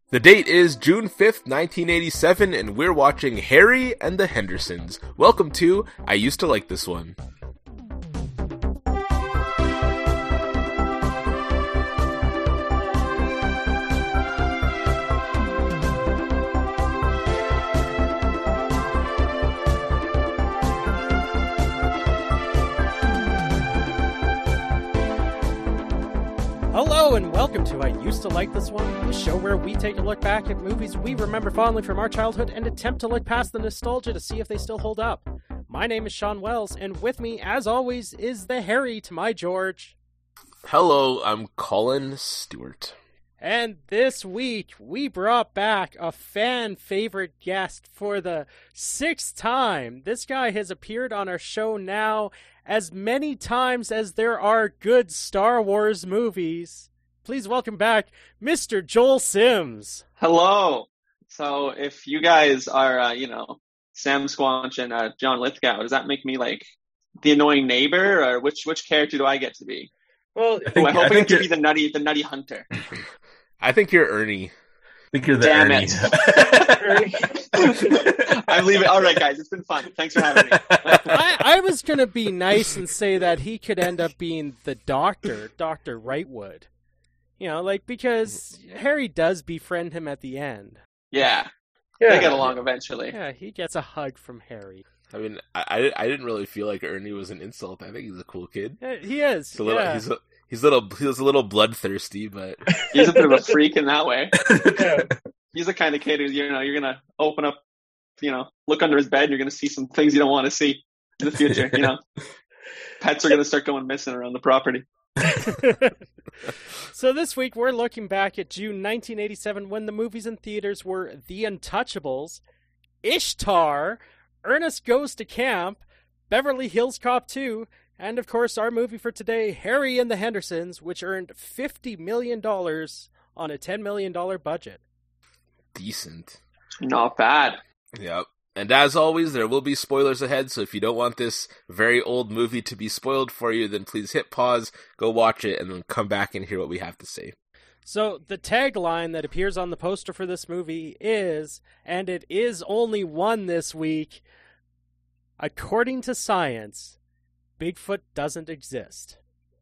The date is June 5th, 1987, and we're watching Harry and the Hendersons. Welcome to I Used to Like This One. Hello and welcome to I Used to Like This One, the show where we take a look back at movies we remember fondly from our childhood and attempt to look past the nostalgia to see if they still hold up. My name is Sean Wells, and with me, as always, is the Harry to my George. Hello, I'm Colin Stewart. And this week, we brought back a fan-favorite guest for the 6th time. This guy has appeared on our show now as many times as there are good Star Wars movies. Please welcome back Mr. Joel Sims. Hello. So if you guys are, Sam Squanch and John Lithgow, does that make me like the annoying neighbor, or which character do I get to be? Well, I hope to be the nutty hunter. I think you're Ernie. I think you're the Damn Ernie. it. I'm leaving. All right, guys, it's been fun. Thanks for having me. I was going to be nice and say that he could end up being the Dr. Wrightwood. You know, because Harry does befriend him at the end. Yeah. They get along eventually. Yeah, he gets a hug from Harry. I mean, I didn't really feel like Ernie was an insult. I think he's a cool kid. Yeah, he is. He's a little bloodthirsty, but He's a bit of a freak in that way. He's the kind of kid who's, you're going to open up, look under his bed, and you're going to see some things you don't want to see in the future, Pets are going to start going missing around the property. So this week, we're looking back at June 1987 when the movies in theaters were The Untouchables, Ishtar, Ernest Goes to Camp, Beverly Hills Cop 2, and, of course, our movie for today, Harry and the Hendersons, which earned $50 million on a $10 million budget. decent. Not bad. Yep. And as always, there will be spoilers ahead, so if you don't want this very old movie to be spoiled for you, then please hit pause, go watch it, and then come back and hear what we have to say. So the tagline that appears on the poster for this movie is, and it is only one this week, according to science, Bigfoot doesn't exist.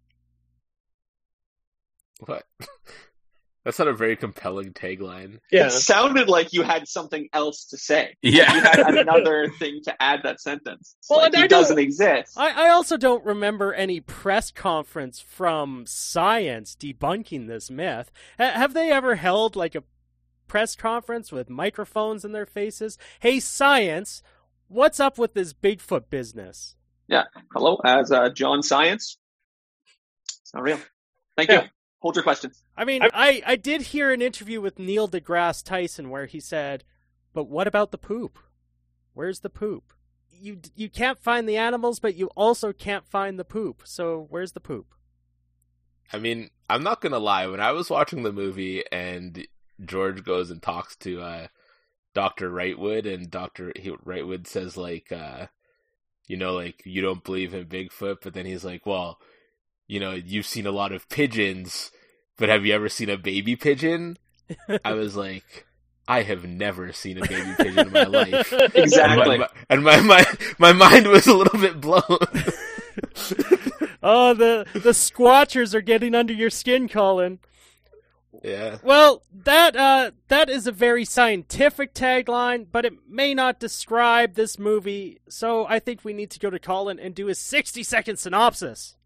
What? That's not a very compelling tagline. Yeah. It sounded like you had something else to say. Yeah. You had another thing to add that sentence. Well, like it doesn't exist. I also don't remember any press conference from science debunking this myth. Have they ever held like a press conference with microphones in their faces? Hey, science, what's up with this Bigfoot business? Yeah. Hello, as John Science. It's not real. Thank you. Hold your questions. I mean, I did hear an interview with Neil deGrasse Tyson where he said, but what about the poop? Where's the poop? You can't find the animals, but you also can't find the poop. So where's the poop? I mean, I'm not going to lie. When I was watching the movie and George goes and talks to Dr. Wrightwood, and Dr. Wrightwood says, you don't believe in Bigfoot, but then he's like, well, you've seen a lot of pigeons, but have you ever seen a baby pigeon? I was like, I have never seen a baby pigeon in my life. Exactly. And my mind was a little bit blown. Oh, the squatchers are getting under your skin, Colin. Yeah. Well, that is a very scientific tagline, but it may not describe this movie, so I think we need to go to Colin and do a 60-second synopsis.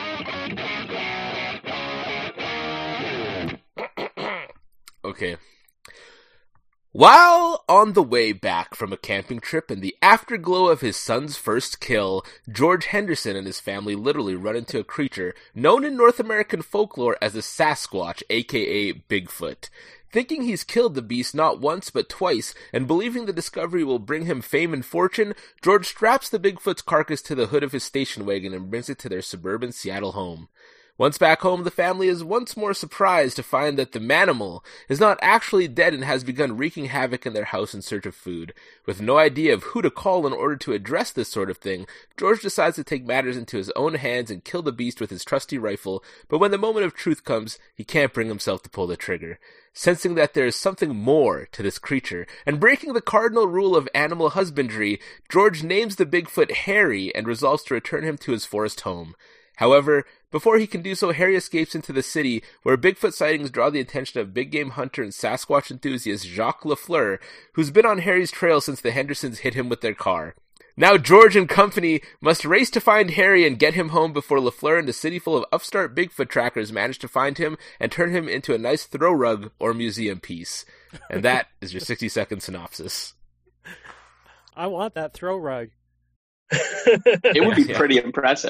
Okay. While on the way back from a camping trip in the afterglow of his son's first kill, George Henderson and his family literally run into a creature known in North American folklore as a Sasquatch, aka Bigfoot. Thinking he's killed the beast not once but twice, and believing the discovery will bring him fame and fortune, George straps the Bigfoot's carcass to the hood of his station wagon and brings it to their suburban Seattle home. Once back home, the family is once more surprised to find that the manimal is not actually dead and has begun wreaking havoc in their house in search of food. With no idea of who to call in order to address this sort of thing, George decides to take matters into his own hands and kill the beast with his trusty rifle, but when the moment of truth comes, he can't bring himself to pull the trigger. Sensing that there is something more to this creature, and breaking the cardinal rule of animal husbandry, George names the Bigfoot Harry and resolves to return him to his forest home. However, before he can do so, Harry escapes into the city, where Bigfoot sightings draw the attention of big game hunter and Sasquatch enthusiast Jacques Lafleur, who's been on Harry's trail since the Hendersons hit him with their car. Now George and company must race to find Harry and get him home before Lafleur and a city full of upstart Bigfoot trackers manage to find him and turn him into a nice throw rug or museum piece. And that is your 60-second synopsis. I want that throw rug. It would be pretty impressive.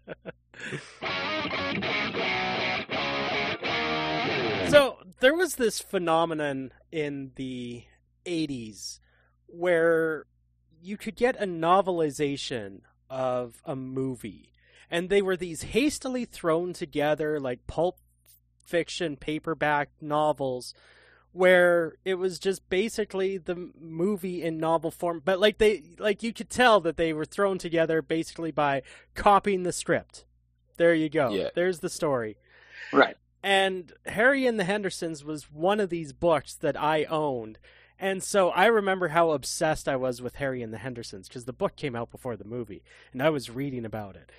So there was this phenomenon in the 80s where you could get a novelization of a movie, and they were these hastily thrown together like Pulp Fiction paperback novels where it was just basically the movie in novel form, but you could tell that they were thrown together basically by copying the script. There you go. Yeah. There's the story. Right. And Harry and the Hendersons was one of these books that I owned. And so I remember how obsessed I was with Harry and the Hendersons, because the book came out before the movie, and I was reading about it.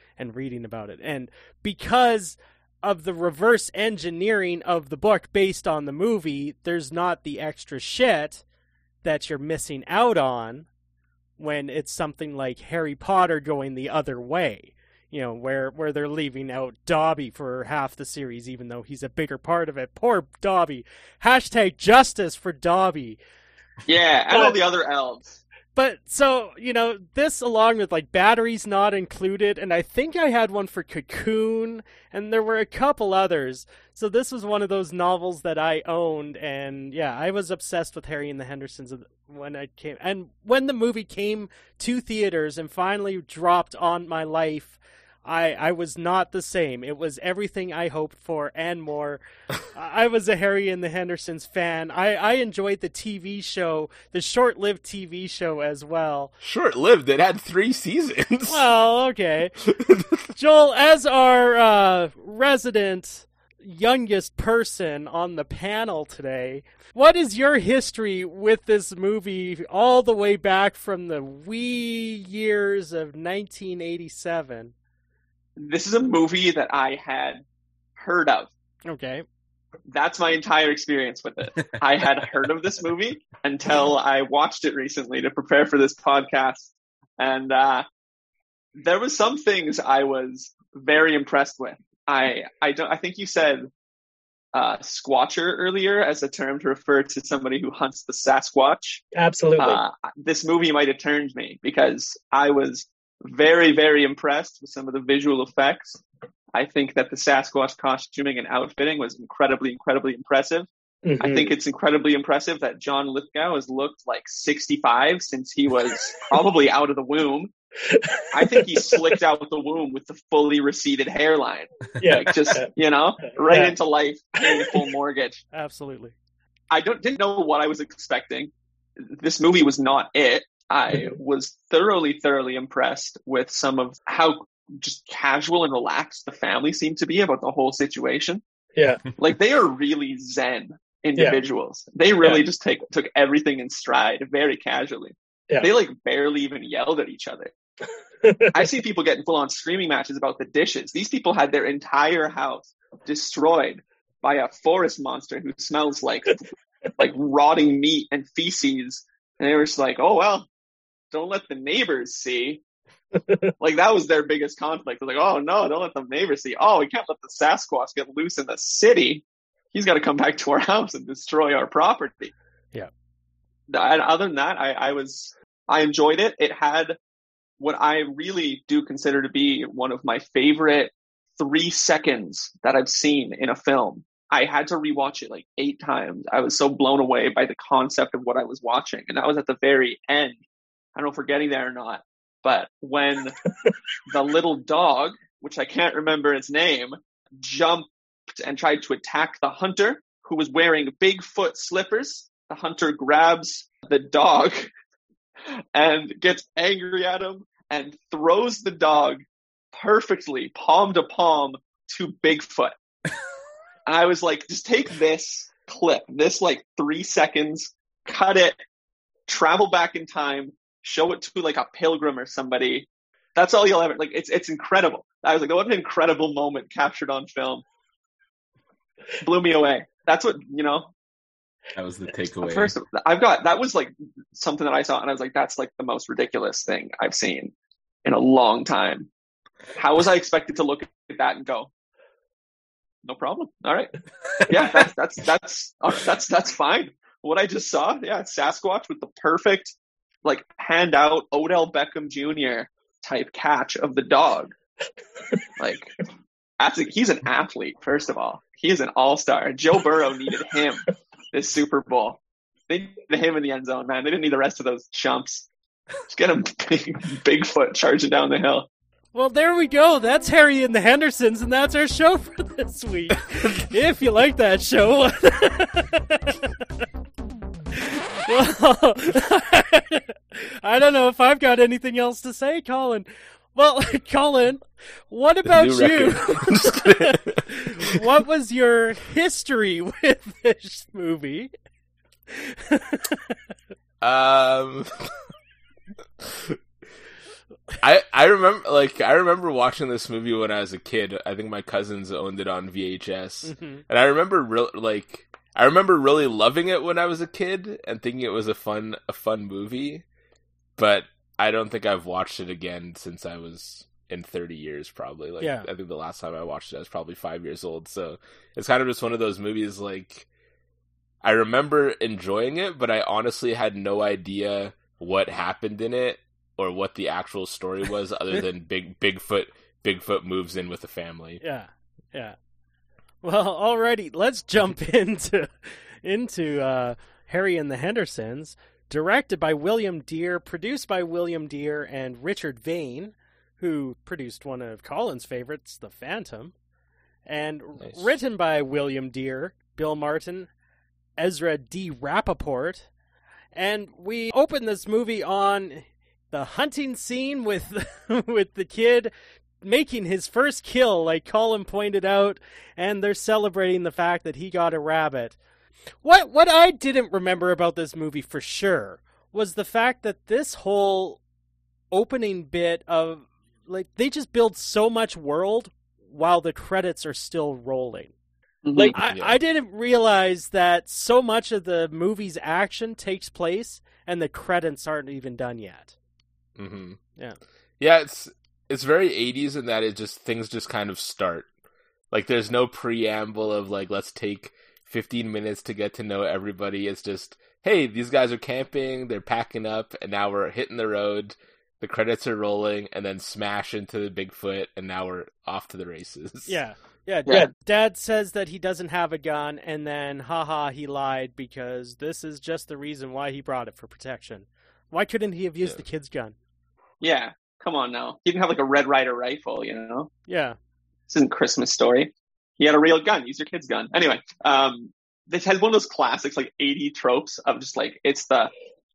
And because of the reverse engineering of the book based on the movie, there's not the extra shit that you're missing out on when it's something like Harry Potter going the other way. You know, where they're leaving out Dobby for half the series, even though he's a bigger part of it. Poor Dobby. Hashtag justice for Dobby. Yeah, and all the other elves. But, so, you know, this along with, like, Batteries Not Included, and I think I had one for Cocoon, and there were a couple others. So this was one of those novels that I owned, and, yeah, I was obsessed with Harry and the Hendersons when I came. And when the movie came to theaters and finally dropped on my life, I was not the same. It was everything I hoped for and more. I was a Harry and the Hendersons fan. I enjoyed the TV show, the short-lived TV show as well. Short-lived? It had 3 seasons. Well, okay. Joel, as our resident youngest person on the panel today, what is your history with this movie all the way back from the wee years of 1987? This is a movie that I had heard of. Okay. That's my entire experience with it. I had heard of this movie until I watched it recently to prepare for this podcast. And there was some things I was very impressed with. I think you said squatcher earlier as a term to refer to somebody who hunts the Sasquatch. Absolutely. This movie might have turned me, because I was very, very impressed with some of the visual effects. I think that the Sasquatch costuming and outfitting was incredibly, incredibly impressive. Mm-hmm. I think it's incredibly impressive that John Lithgow has looked like 65 since he was probably out of the womb. I think he slicked out the womb with the fully receded hairline. Yeah. Like just, right into life, paying full mortgage. Absolutely. I didn't know what I was expecting. This movie was not it. I was thoroughly, thoroughly impressed with some of how just casual and relaxed the family seemed to be about the whole situation. Yeah. Like, they are really zen individuals. Yeah. They really just took everything in stride very casually. Yeah. They like barely even yelled at each other. I see people getting full on screaming matches about the dishes. These people had their entire house destroyed by a forest monster who smells like rotting meat and feces. And they were just like, oh, well, don't let the neighbors see. Like, that was their biggest conflict. They're like, oh, no, don't let the neighbors see. Oh, we can't let the Sasquatch get loose in the city. He's got to come back to our house and destroy our property. Yeah. And other than that, I enjoyed it. It had what I really do consider to be one of my favorite 3 seconds that I've seen in a film. I had to rewatch it like 8 times. I was so blown away by the concept of what I was watching. And that was at the very end. I don't know if we're getting there or not, but when the little dog, which I can't remember its name, jumped and tried to attack the hunter, who was wearing Bigfoot slippers. The hunter grabs the dog and gets angry at him and throws the dog perfectly, palm to palm, to Bigfoot. And I was like, just take this clip, this like 3 seconds, cut it, travel back in time, show it to like a pilgrim or somebody. That's all you'll ever, like, it's incredible. I was like, what an incredible moment captured on film. Blew me away. That's what, that was the takeaway. First, that was like something that I saw, and I was like, that's like the most ridiculous thing I've seen in a long time. How was I expected to look at that and go, no problem? All right. Yeah, that's fine. What I just saw, yeah, Sasquatch with the perfect, like, hand out Odell Beckham Jr. type catch of the dog. Like, he's an athlete, first of all. He is an all-star. Joe Burrow needed him this Super Bowl. They needed him in the end zone, man. They didn't need the rest of those chumps. Just get him Bigfoot charging down the hill. Well, there we go. That's Harry and the Hendersons, and that's our show for this week. If you like that show. Well, I don't know if I've got anything else to say, Colin. Well, Colin, what about you? What was your history with this movie? I remember watching this movie when I was a kid. I think my cousins owned it on VHS, and I remember really loving it when I was a kid and thinking it was a fun movie. But I don't think I've watched it again since I was in 30 years, probably. I think the last time I watched it, I was probably 5 years old. So it's kind of just one of those movies. Like, I remember enjoying it, but I honestly had no idea what happened in it or what the actual story was, other than Bigfoot moves in with the family. Yeah. Well, alrighty, let's jump into Harry and the Hendersons, directed by William Dear, produced by William Dear and Richard Vane, who produced one of Colin's favorites, The Phantom, and written by William Dear, Bill Martin, Ezra D. Rappaport. And we open this movie on the hunting scene with the kid making his first kill, like Colin pointed out, and they're celebrating the fact that he got a rabbit. What I didn't remember about this movie for sure was the fact that this whole opening bit of, like, they just build so much world while the credits are still rolling. Mm-hmm. Like, I didn't realize that so much of the movie's action takes place and the credits aren't even done yet. Mm-hmm. Yeah, it's very 80s in that things just kind of start. Like, there's no preamble of, like, let's take 15 minutes to get to know everybody. It's just, hey, these guys are camping, they're packing up, and now we're hitting the road. The credits are rolling, and then smash into the Bigfoot, and now we're off to the races. Yeah. Dad says that he doesn't have a gun, and then, he lied, because this is just the reason why he brought it, for protection. Why couldn't he have used the kid's gun? Yeah, come on now. He didn't have like a Red Ryder rifle, Yeah. This isn't Christmas Story. He had a real gun. Use your kid's gun. Anyway, this has one of those classics, like 80 tropes of just like, it's the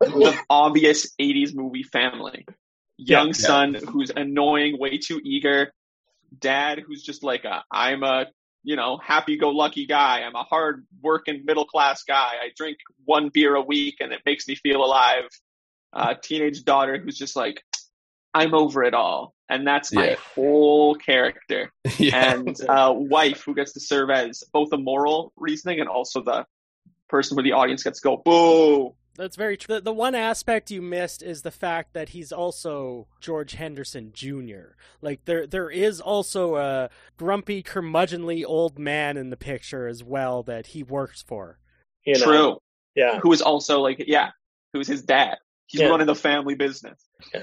obvious 80s movie family. Young son who's annoying, way too eager. Dad who's just like I'm a, happy-go-lucky guy. I'm a hard-working middle-class guy. I drink 1 beer a week and it makes me feel alive. Teenage daughter who's just like, I'm over it all. And that's my whole character. And wife who gets to serve as both a moral reasoning and also the person where the audience gets to go, boo. That's very true. The one aspect you missed is the fact that he's also George Henderson Jr. Like, there is also a grumpy, curmudgeonly old man in the picture as well that he works for. True. Yeah. Who is also who's his dad. He's running the family business.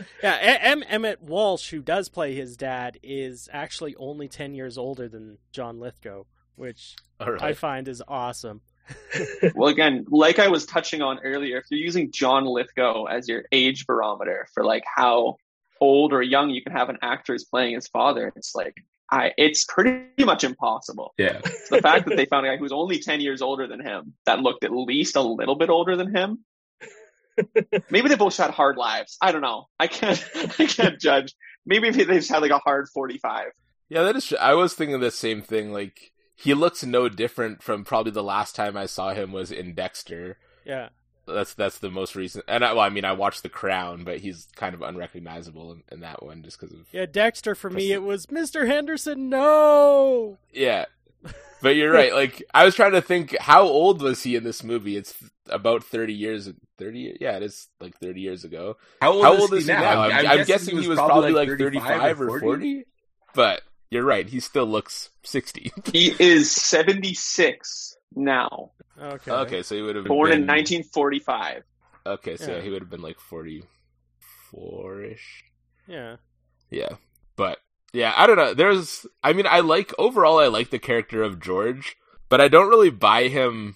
Emmett Walsh, who does play his dad, is actually only 10 years older than John Lithgow, which I find is awesome. Well, again, like I was touching on earlier, if you're using John Lithgow as your age barometer for like how old or young you can have an actor is playing his father, it's like it's pretty much impossible. Yeah. So the fact that they found a guy who's only 10 years older than him that looked at least a little bit older than him. Maybe they both had hard lives. I don't know. I can't judge. Maybe they just had like a hard 45. Yeah, that is true. I was thinking the same thing. Like, he looks no different from probably the last time I saw him was in Dexter. Yeah. That's the most recent. And I watched The Crown, but he's kind of unrecognizable in that one just because of... Yeah, Dexter, for me, it was, Mr. Henderson, no! Yeah. But you're right. Like, I was trying to think, how old was he in this movie? It's about 30 years... 30? Yeah, it is like 30 years ago. How old is he now? I'm guessing he was probably like 35 or 40. But you're right. He still looks 60. He is 76 now. Okay, so he would have born been... in 1945. Okay, so yeah, he would have been like 44-ish. Yeah. Yeah. But, yeah, I don't know. I like the character of George, but I don't really buy him.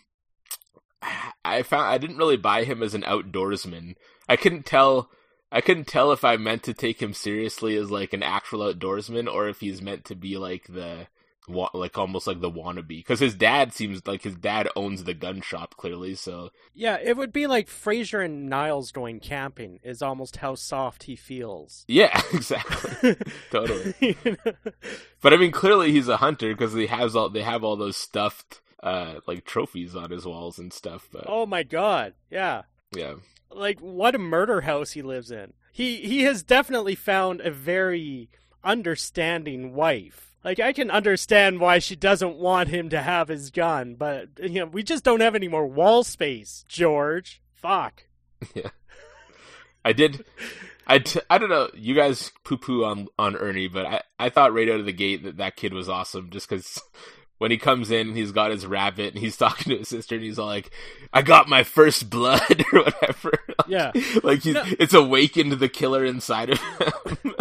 I didn't really buy him as an outdoorsman. I couldn't tell if I meant to take him seriously as like an actual outdoorsman or if he's meant to be like almost like the wannabe, because his dad seems like his dad owns the gun shop clearly. So yeah, it would be like Frasier and Niles going camping is almost how soft he feels. Yeah, exactly. Totally. But I mean, clearly he's a hunter because they have all those stuffed like trophies on his walls and stuff. But... Oh my god, yeah. Yeah. Like, what a murder house he lives in. He has definitely found a very understanding wife. Like, I can understand why she doesn't want him to have his gun, but, we just don't have any more wall space, George. Fuck. Yeah. I don't know, you guys poo-poo on Ernie, but I thought right out of the gate that kid was awesome, just because when he comes in, he's got his rabbit, and he's talking to his sister, and he's all like, I got my first blood, or whatever. Yeah. Like, it's awakened the killer inside of him.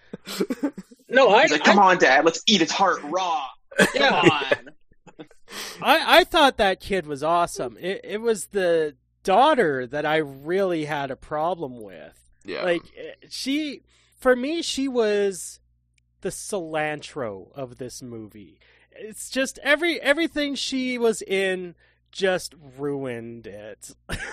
No, he's like, come on, Dad, let's eat its heart raw. Come on. I thought that kid was awesome. It was the daughter that I really had a problem with. Yeah. Like, for me, she was the cilantro of this movie. It's just everything she was in just ruined it.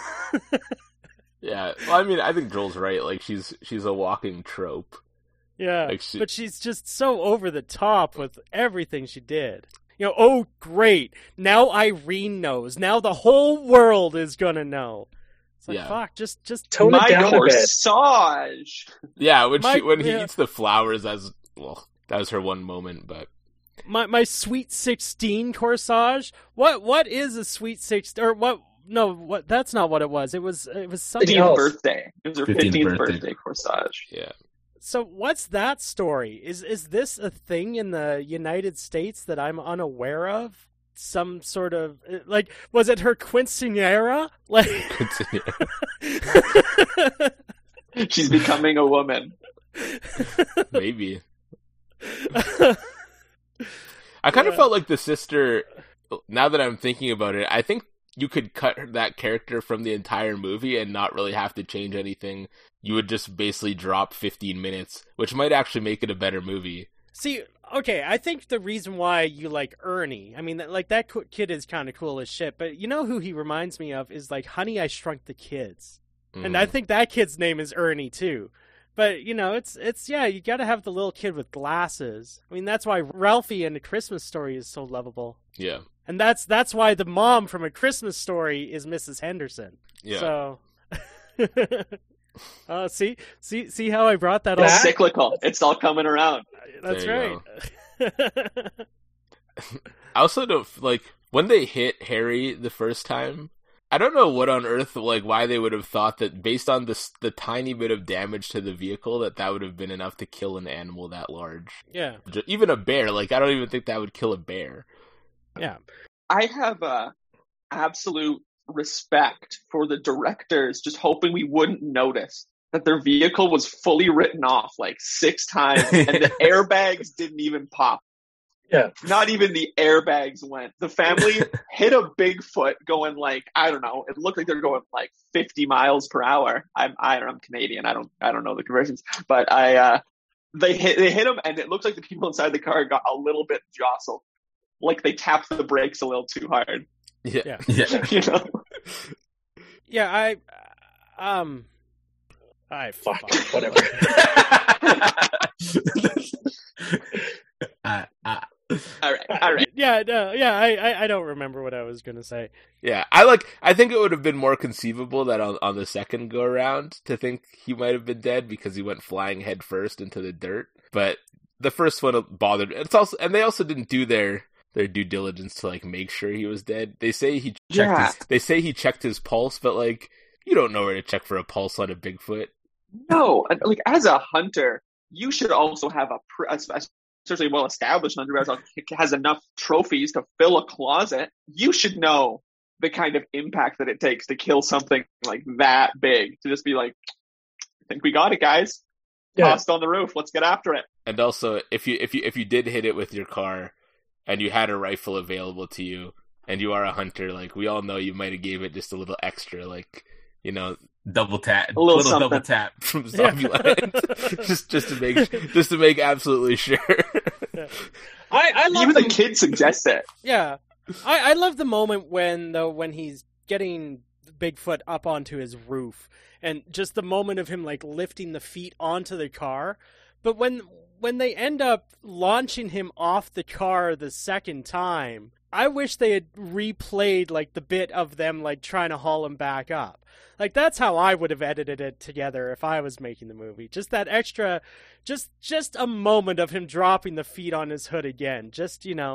Yeah. Well, I mean, I think Joel's right. Like, she's a walking trope. Yeah, like but she's just so over the top with everything she did. Oh, great. Now Irene knows. Now the whole world is going to know. It's like, fuck, just tone it down a bit. Corsage. Yeah, when he eats the flowers, that was her one moment, but... My Sweet 16 corsage? What is a Sweet 16? Or what... No, what? That's not what it was. It was something 15th birthday. It was her 15th birthday corsage. Yeah. So what's that story? Is this a thing in the United States that I'm unaware of? Some sort of, like, was it her quinceañera? Like, she's becoming a woman. Maybe. I kind of felt like the sister, now that I'm thinking about it, I think you could cut that character from the entire movie and not really have to change anything. You would just basically drop 15 minutes, which might actually make it a better movie. See, okay, I think the reason why you like Ernie, I mean, like, that kid is kind of cool as shit, but you know who he reminds me of is, like, Honey, I Shrunk the Kids. Mm-hmm. And I think that kid's name is Ernie, too. But, it's yeah, you gotta have the little kid with glasses. I mean, that's why Ralphie in A Christmas Story is so lovable. Yeah. And that's why the mom from A Christmas Story is Mrs. Henderson. Yeah. So... see how I brought that up? It's cyclical. It's all coming around. That's right. I also don't, like, when they hit Harry the first time, I don't know what on earth, like, why they would have thought that based on the tiny bit of damage to the vehicle that would have been enough to kill an animal that large. Yeah. Even a bear. Like, I don't even think that would kill a bear. Yeah. I have absolute respect for the directors, just hoping we wouldn't notice that their vehicle was fully written off like 6 times and the airbags didn't even pop. Yeah. Not even the airbags went. The family hit a Bigfoot going like, I don't know, it looked like they're going like 50 miles per hour. I'm Canadian. I don't know the conversions, but They hit him, and it looks like the people inside the car got a little bit jostled, like they tapped the brakes a little too hard. Yeah. You know? Yeah, Fuck. Whatever. All right. Yeah, no, yeah, I don't remember what I was gonna say. Yeah, I think it would have been more conceivable that on the second go around to think he might have been dead because he went flying head first into the dirt. But the first one bothered. It's also, and they also didn't do their due diligence to like make sure he was dead. They say he checked his pulse, but like you don't know where to check for a pulse on a Bigfoot. No, like as a hunter, you should also have especially well-established hunter has enough trophies to fill a closet. You should know the kind of impact that it takes to kill something like that big. To just be like, I think we got it, guys. Yeah. Tossed on the roof. Let's get after it. And also, if you did hit it with your car, and you had a rifle available to you, and you are a hunter, like we all know, you might have gave it just a little extra, like double tap, a little double tap from Zombieland, just to make absolutely sure. Yeah. I love even the kid suggests it. Yeah, I love the moment when he's getting Bigfoot up onto his roof, and just the moment of him like lifting the feet onto the car. But when they end up launching him off the car the second time, I wish they had replayed like the bit of them like trying to haul him back up. Like that's how I would have edited it together if I was making the movie. Just that extra, just a moment of him dropping the feet on his hood again. Just just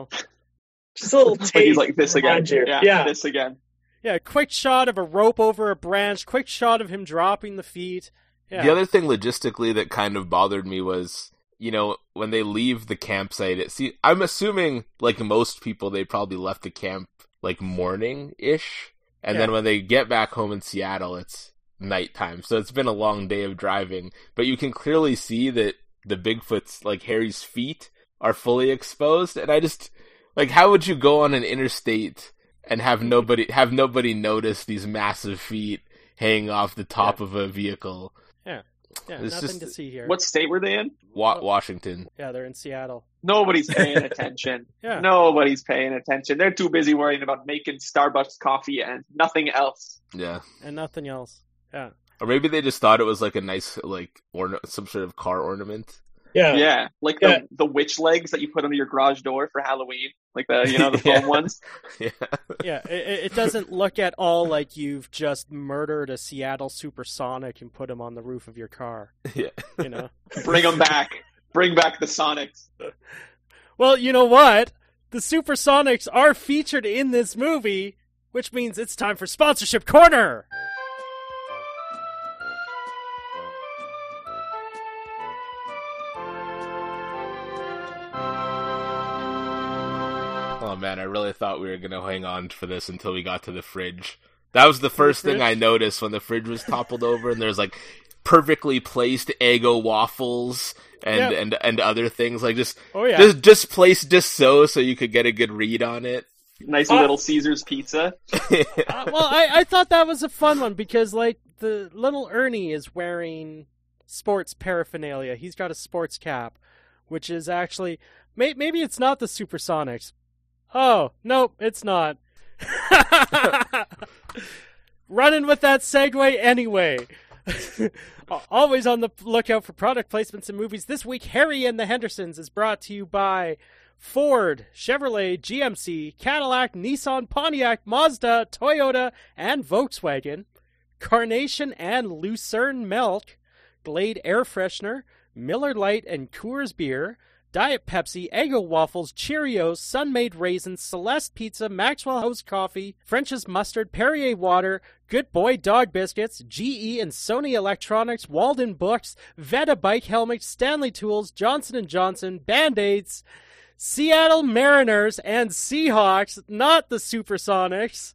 a little taste. He's like this again. Yeah, this again. Yeah, quick shot of a rope over a branch. Quick shot of him dropping the feet. Yeah. The other thing logistically that kind of bothered me was, when they leave the campsite, I'm assuming, like most people, they probably left the camp, like, morning-ish. And then when they get back home in Seattle, it's nighttime. So it's been a long day of driving. But you can clearly see that the Bigfoot's, like, Harry's feet are fully exposed. And I just, like, how would you go on an interstate and have nobody notice these massive feet hanging off the top of a vehicle? Yeah, it's nothing to see here. What state were they in? Washington. Yeah, they're in Seattle. Nobody's paying attention. Yeah. Nobody's paying attention. They're too busy worrying about making Starbucks coffee and nothing else. Yeah. And nothing else. Yeah. Or maybe they just thought it was like a nice, like, some sort of car ornament. Yeah. Like the witch legs that you put under your garage door for Halloween. Like the foam ones. Yeah. Yeah, it doesn't look at all like you've just murdered a Seattle Supersonic and put him on the roof of your car. Yeah. Bring them back. Bring back the Sonics. Well, you know what? The Supersonics are featured in this movie, which means it's time for Sponsorship Corner! Oh man, I really thought we were going to hang on for this until we got to the fridge. That was the first thing I noticed when the fridge was toppled over, and there's like perfectly placed Eggo waffles and other things, like just placed just so you could get a good read on it. Nice Little Caesars pizza. Well, I thought that was a fun one because like the little Ernie is wearing sports paraphernalia. He's got a sports cap, which is actually maybe it's not the Supersonics. Oh, nope, it's not. Running with that segue anyway. Always on the lookout for product placements in movies. This week, Harry and the Hendersons is brought to you by Ford, Chevrolet, GMC, Cadillac, Nissan, Pontiac, Mazda, Toyota, and Volkswagen. Carnation and Lucerne Milk, Glade Air Freshener, Miller Lite and Coors Beer, Diet Pepsi, Eggo Waffles, Cheerios, Sun-Made Raisins, Celeste Pizza, Maxwell House Coffee, French's Mustard, Perrier Water, Good Boy Dog Biscuits, GE and Sony Electronics, Walden Books, Veta Bike Helmets, Stanley Tools, Johnson & Johnson, Band-Aids, Seattle Mariners and Seahawks, not the Supersonics.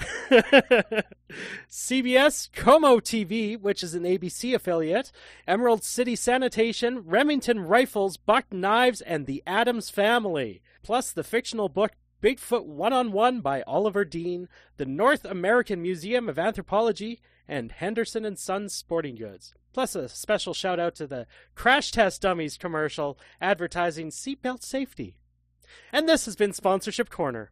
CBS, Como TV, which is an ABC affiliate, Emerald City Sanitation, Remington Rifles, Buck Knives, and the Addams Family. Plus the fictional book Bigfoot One-on-One by Oliver Dean, the North American Museum of Anthropology, and Henderson and Sons Sporting Goods. Plus a special shout out to the Crash Test Dummies commercial advertising seatbelt safety. And this has been Sponsorship Corner.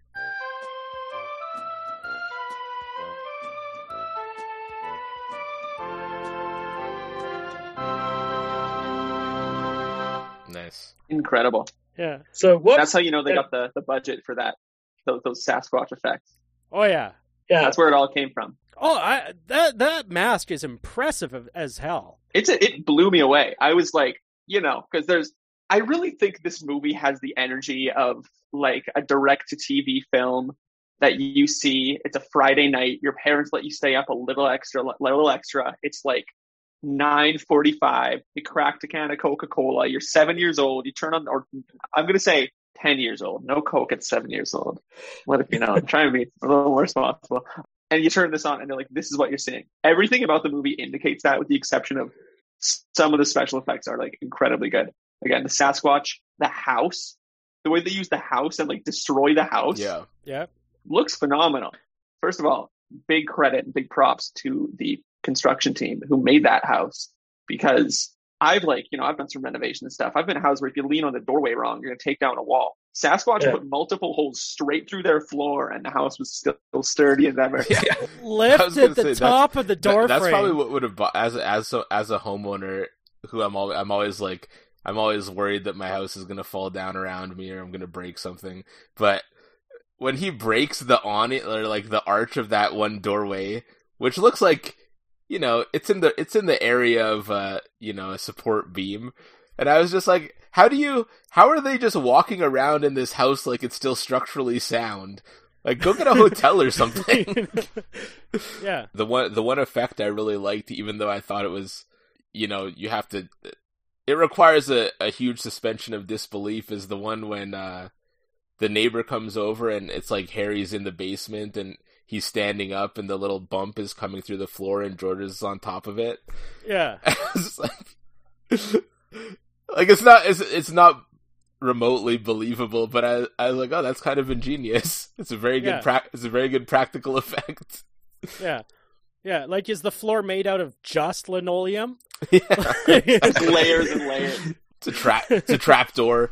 Nice. Incredible. Yeah. So what? That's how you know they got the budget for that. Those Sasquatch effects. Oh, yeah. Yeah. That's where it all came from. Oh, that mask is impressive as hell. It blew me away. I was like, because I really think this movie has the energy of like a direct-to-TV film that you see. It's a Friday night. Your parents let you stay up a little extra. It's like 9:45. You cracked a can of Coca-Cola. You're 7 years old. You turn on, or I'm going to say 10 years old. No Coke at 7 years old. What if I'm trying to be a little more responsible. And you turn this on and they're like, this is what you're seeing. Everything about the movie indicates that, with the exception of some of the special effects are like incredibly good. Again, the Sasquatch, the house, the way they use the house and like destroy the house. Yeah. Looks phenomenal. First of all, big credit and big props to the construction team who made that house, because I've done some renovation and stuff. I've been in a house where if you lean on the doorway wrong, you're going to take down a wall. Sasquatch put multiple holes straight through their floor, and the house was still sturdy as ever. Yeah. Lifted the top of the door That's frame. probably what would have as a homeowner who I'm always worried that my house is gonna fall down around me or I'm gonna break something. But when he breaks the awning or like the arch of that one doorway, which looks like it's in the area of a support beam, and I was just like, how are they just walking around in this house like it's still structurally sound? Like, go get a hotel or something. Yeah. The one effect I really liked, even though I thought it was, it requires a huge suspension of disbelief, is the one when the neighbor comes over and it's like Harry's in the basement and he's standing up and the little bump is coming through the floor and George is on top of it. Yeah. It's like it's not remotely believable, but I was like, oh, that's kind of ingenious. It's a very good it's a very good practical effect. Yeah. Yeah, like, is the floor made out of just linoleum? Yeah. Layers and layers. It's a trap door.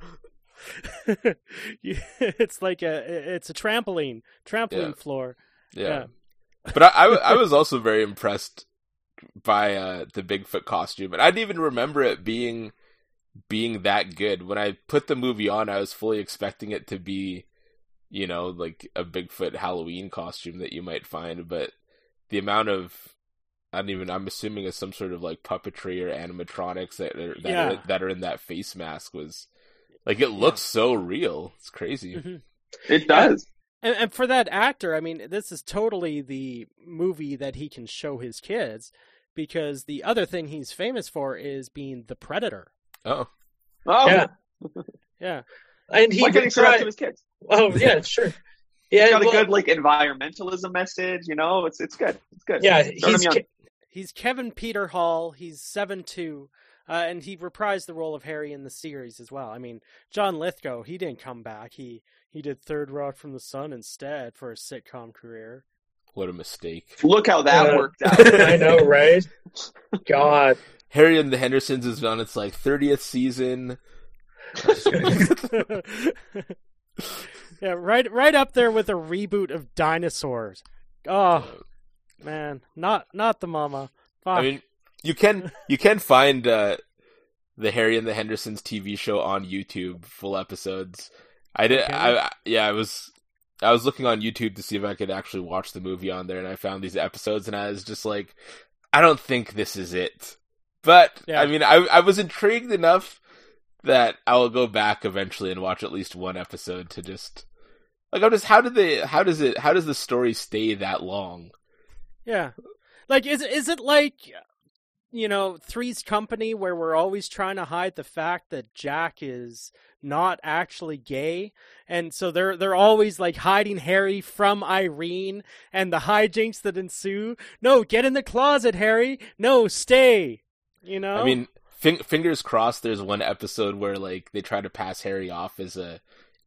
It's like it's a trampoline floor. Yeah. But I was also very impressed by the Bigfoot costume, and I didn't even remember it being that good. When I put the movie on, I was fully expecting it to be, like a Bigfoot Halloween costume that you might find, but the amount of I'm assuming it's some sort of like puppetry or animatronics that are in that face mask was like, it looks so real. It's crazy. Mm-hmm. It does. And for that actor, I mean, this is totally the movie that he can show his kids, because the other thing he's famous for is being the Predator. Oh. Yeah. Yeah. And he Why can't he show that to his kids? Oh, yeah, sure. Yeah, It's got a good like environmentalism message, it's good. It's good. Yeah, he's Kevin Peter Hall. He's 7'2", and he reprised the role of Harry in the series as well. I mean, John Lithgow, he didn't come back. He did Third Rock from the Sun instead for a sitcom career. What a mistake. Look how that worked out. I know, right? God. Harry and the Hendersons is on its like 30th season. Yeah, right up there with a reboot of Dinosaurs. Oh man, not the mama. Fuck. I mean, you can find the Harry and the Hendersons TV show on YouTube, full episodes. I was looking on YouTube to see if I could actually watch the movie on there, and I found these episodes, and I was just like, I don't think this is it. But I mean, I was intrigued enough that I will go back eventually and watch at least one episode to just like, how does the story stay that long? Yeah, like is it like, Three's Company, where we're always trying to hide the fact that Jack is not actually gay, and so they're always like hiding Harry from Irene and the hijinks that ensue. No, get in the closet, Harry. No, stay. I mean, fingers crossed. There's one episode where like they try to pass Harry off as a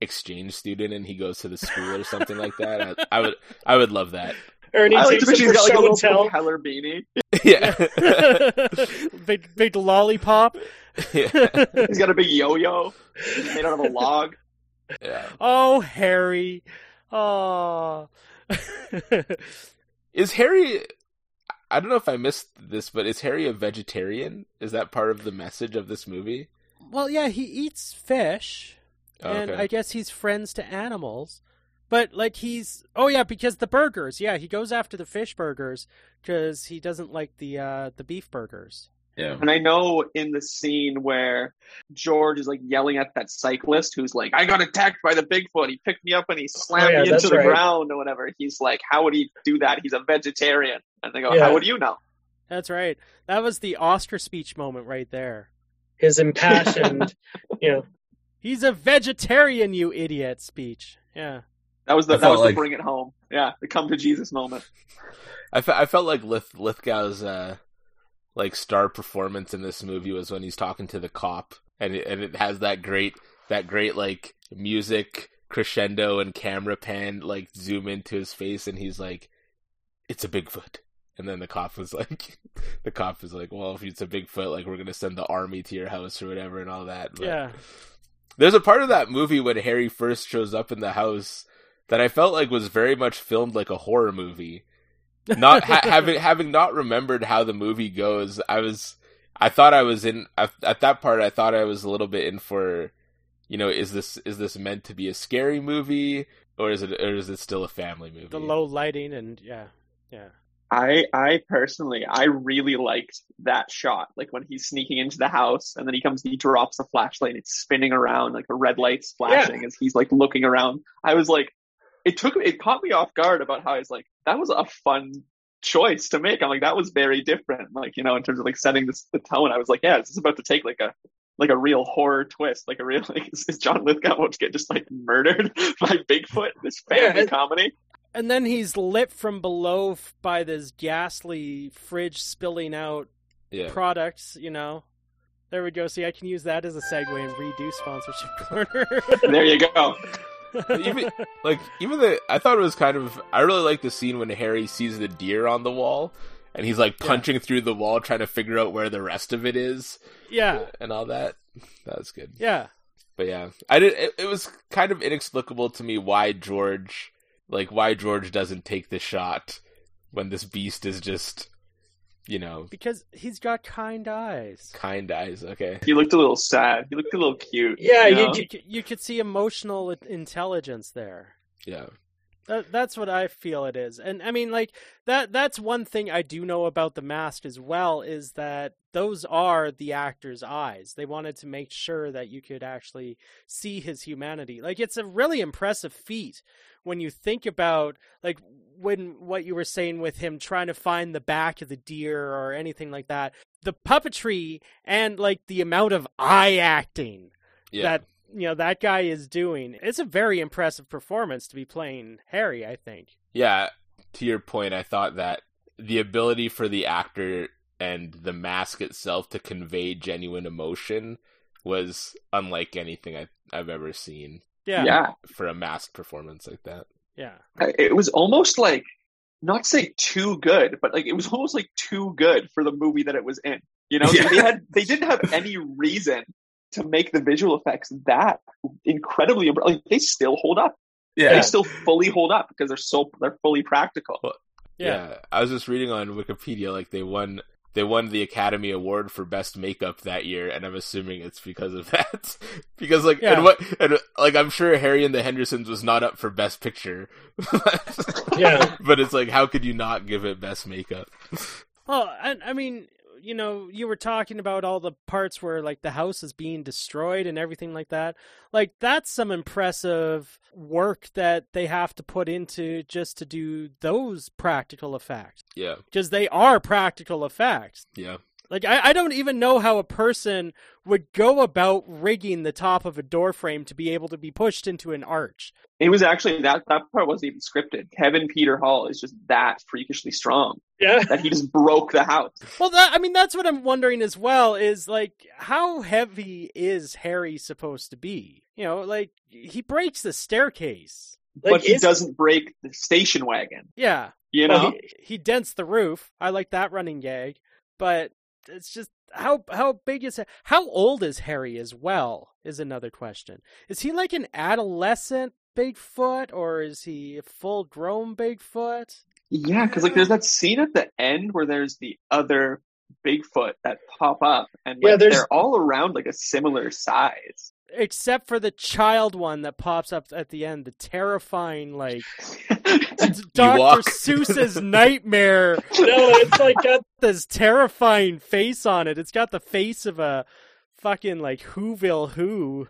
exchange student and he goes to the school or something like that. I would love that. Ernie I like takes to him she's for got like a little Shovel propeller beanie. Yeah. big lollipop. Yeah. He's got a big yo-yo made out of a log. Yeah. Oh, Harry. Oh. Is Harry, I don't know if I missed this, but is Harry a vegetarian? Is that part of the message of this movie? Well, yeah, he eats fish, and Okay. I guess he's friends to animals. But, like, because the burgers. Yeah, he goes after the fish burgers because he doesn't like the beef burgers. Yeah. And I know in the scene where George is like yelling at that cyclist who's like, I got attacked by the Bigfoot. He picked me up and he slammed me that's into the right. ground or whatever. He's like, how would he do that? He's a vegetarian. And they go, Yeah. how would you know? That's right. That was the Oscar speech moment right there. his impassioned, He's a vegetarian, you idiot speech. Yeah. That was the I felt the like- bring it home. Yeah, the come to Jesus moment. I felt like Lithgow's like star performance in this movie was when he's talking to the cop, and it has that great like music crescendo and camera pan like zoom into his face, and he's like, "It's a Bigfoot," and then the cop is like, "Well, if it's a Bigfoot, like we're gonna send the army to your house or whatever and all that." But Yeah. there's a part of that movie when Harry first shows up in the house that I felt like was very much filmed like a horror movie. Not having not remembered how the movie goes, I thought I was in at that part. I thought I was a little bit in for, is this meant to be a scary movie or is it still a family movie? The low lighting and yeah. I personally, I really liked that shot. Like when he's sneaking into the house and then he drops the flashlight and it's spinning around, like the red light's flashing as he's like looking around. I was like, it caught me off guard about how I was like, that was a fun choice to make. I'm like, that was very different. Like, in terms of like setting the tone, I was like, yeah, this is about to take like a real horror twist, like a real, like, is John Lithgow about to get just like murdered by Bigfoot in this family comedy? And then he's lit from below by this ghastly fridge spilling out products, There we go. See, I can use that as a segue and redo sponsorship corner. There you go. I thought it was I really like the scene when Harry sees the deer on the wall and he's like punching through the wall trying to figure out where the rest of it is. Yeah. And all that. That was good. Yeah. But yeah, it was kind of inexplicable to me why George doesn't take the shot when this beast is just, Because he's got kind eyes. Kind eyes, okay. He looked a little sad. He looked a little cute. Yeah, You could see emotional intelligence there. Yeah. That's what I feel it is. And I mean, like, that's one thing I do know about The Mask as well, is that those are the actor's eyes. They wanted to make sure that you could actually see his humanity. Like, it's a really impressive feat when you think about, like, what you were saying with him trying to find the back of the deer or anything like that. The puppetry and, like, the amount of eye acting that that guy is doing. It's a very impressive performance to be playing Harry, I think. Yeah, to your point, I thought that the ability for the actor and the mask itself to convey genuine emotion was unlike anything I've ever seen. Yeah. For a mask performance like that. Yeah. It was almost like, not to say too good, but like it was almost like too good for the movie that it was in. They didn't have any reason to make the visual effects that incredibly, like, they still hold up. Yeah. They still fully hold up because they're fully practical. Well, yeah. I was just reading on Wikipedia, like they won the Academy Award for Best Makeup that year, and I'm assuming it's because of that. Because I'm sure Harry and the Hendersons was not up for Best Picture. Yeah. But it's like, how could you not give it Best Makeup? Well, I mean, you were talking about all the parts where, like, the house is being destroyed and everything like that. Like, that's some impressive work that they have to put into just to do those practical effects. Yeah. Because they are practical effects. Yeah. Like, I don't even know how a person would go about rigging the top of a door frame to be able to be pushed into an arch. It was actually, that part wasn't even scripted. Kevin Peter Hall is just that freakishly strong. Yeah. That he just broke the house. Well, that's what I'm wondering as well, is, like, how heavy is Harry supposed to be? You know, like, he breaks the staircase. Like, but he doesn't break the station wagon. Yeah. You know? Well, he dents the roof. I like that running gag. But it's just, how big is it? How old is Harry as well, is another question. Is he like an adolescent Bigfoot, or is he a full-grown Bigfoot? Yeah, because like there's that scene at the end where there's the other Bigfoot that pop up, and like, they're all around like a similar size. Except for the child one that pops up at the end, the terrifying, like, Dr. Seuss's nightmare. No, it's like got this terrifying face on it. It's got the face of a fucking, like, Whoville Who.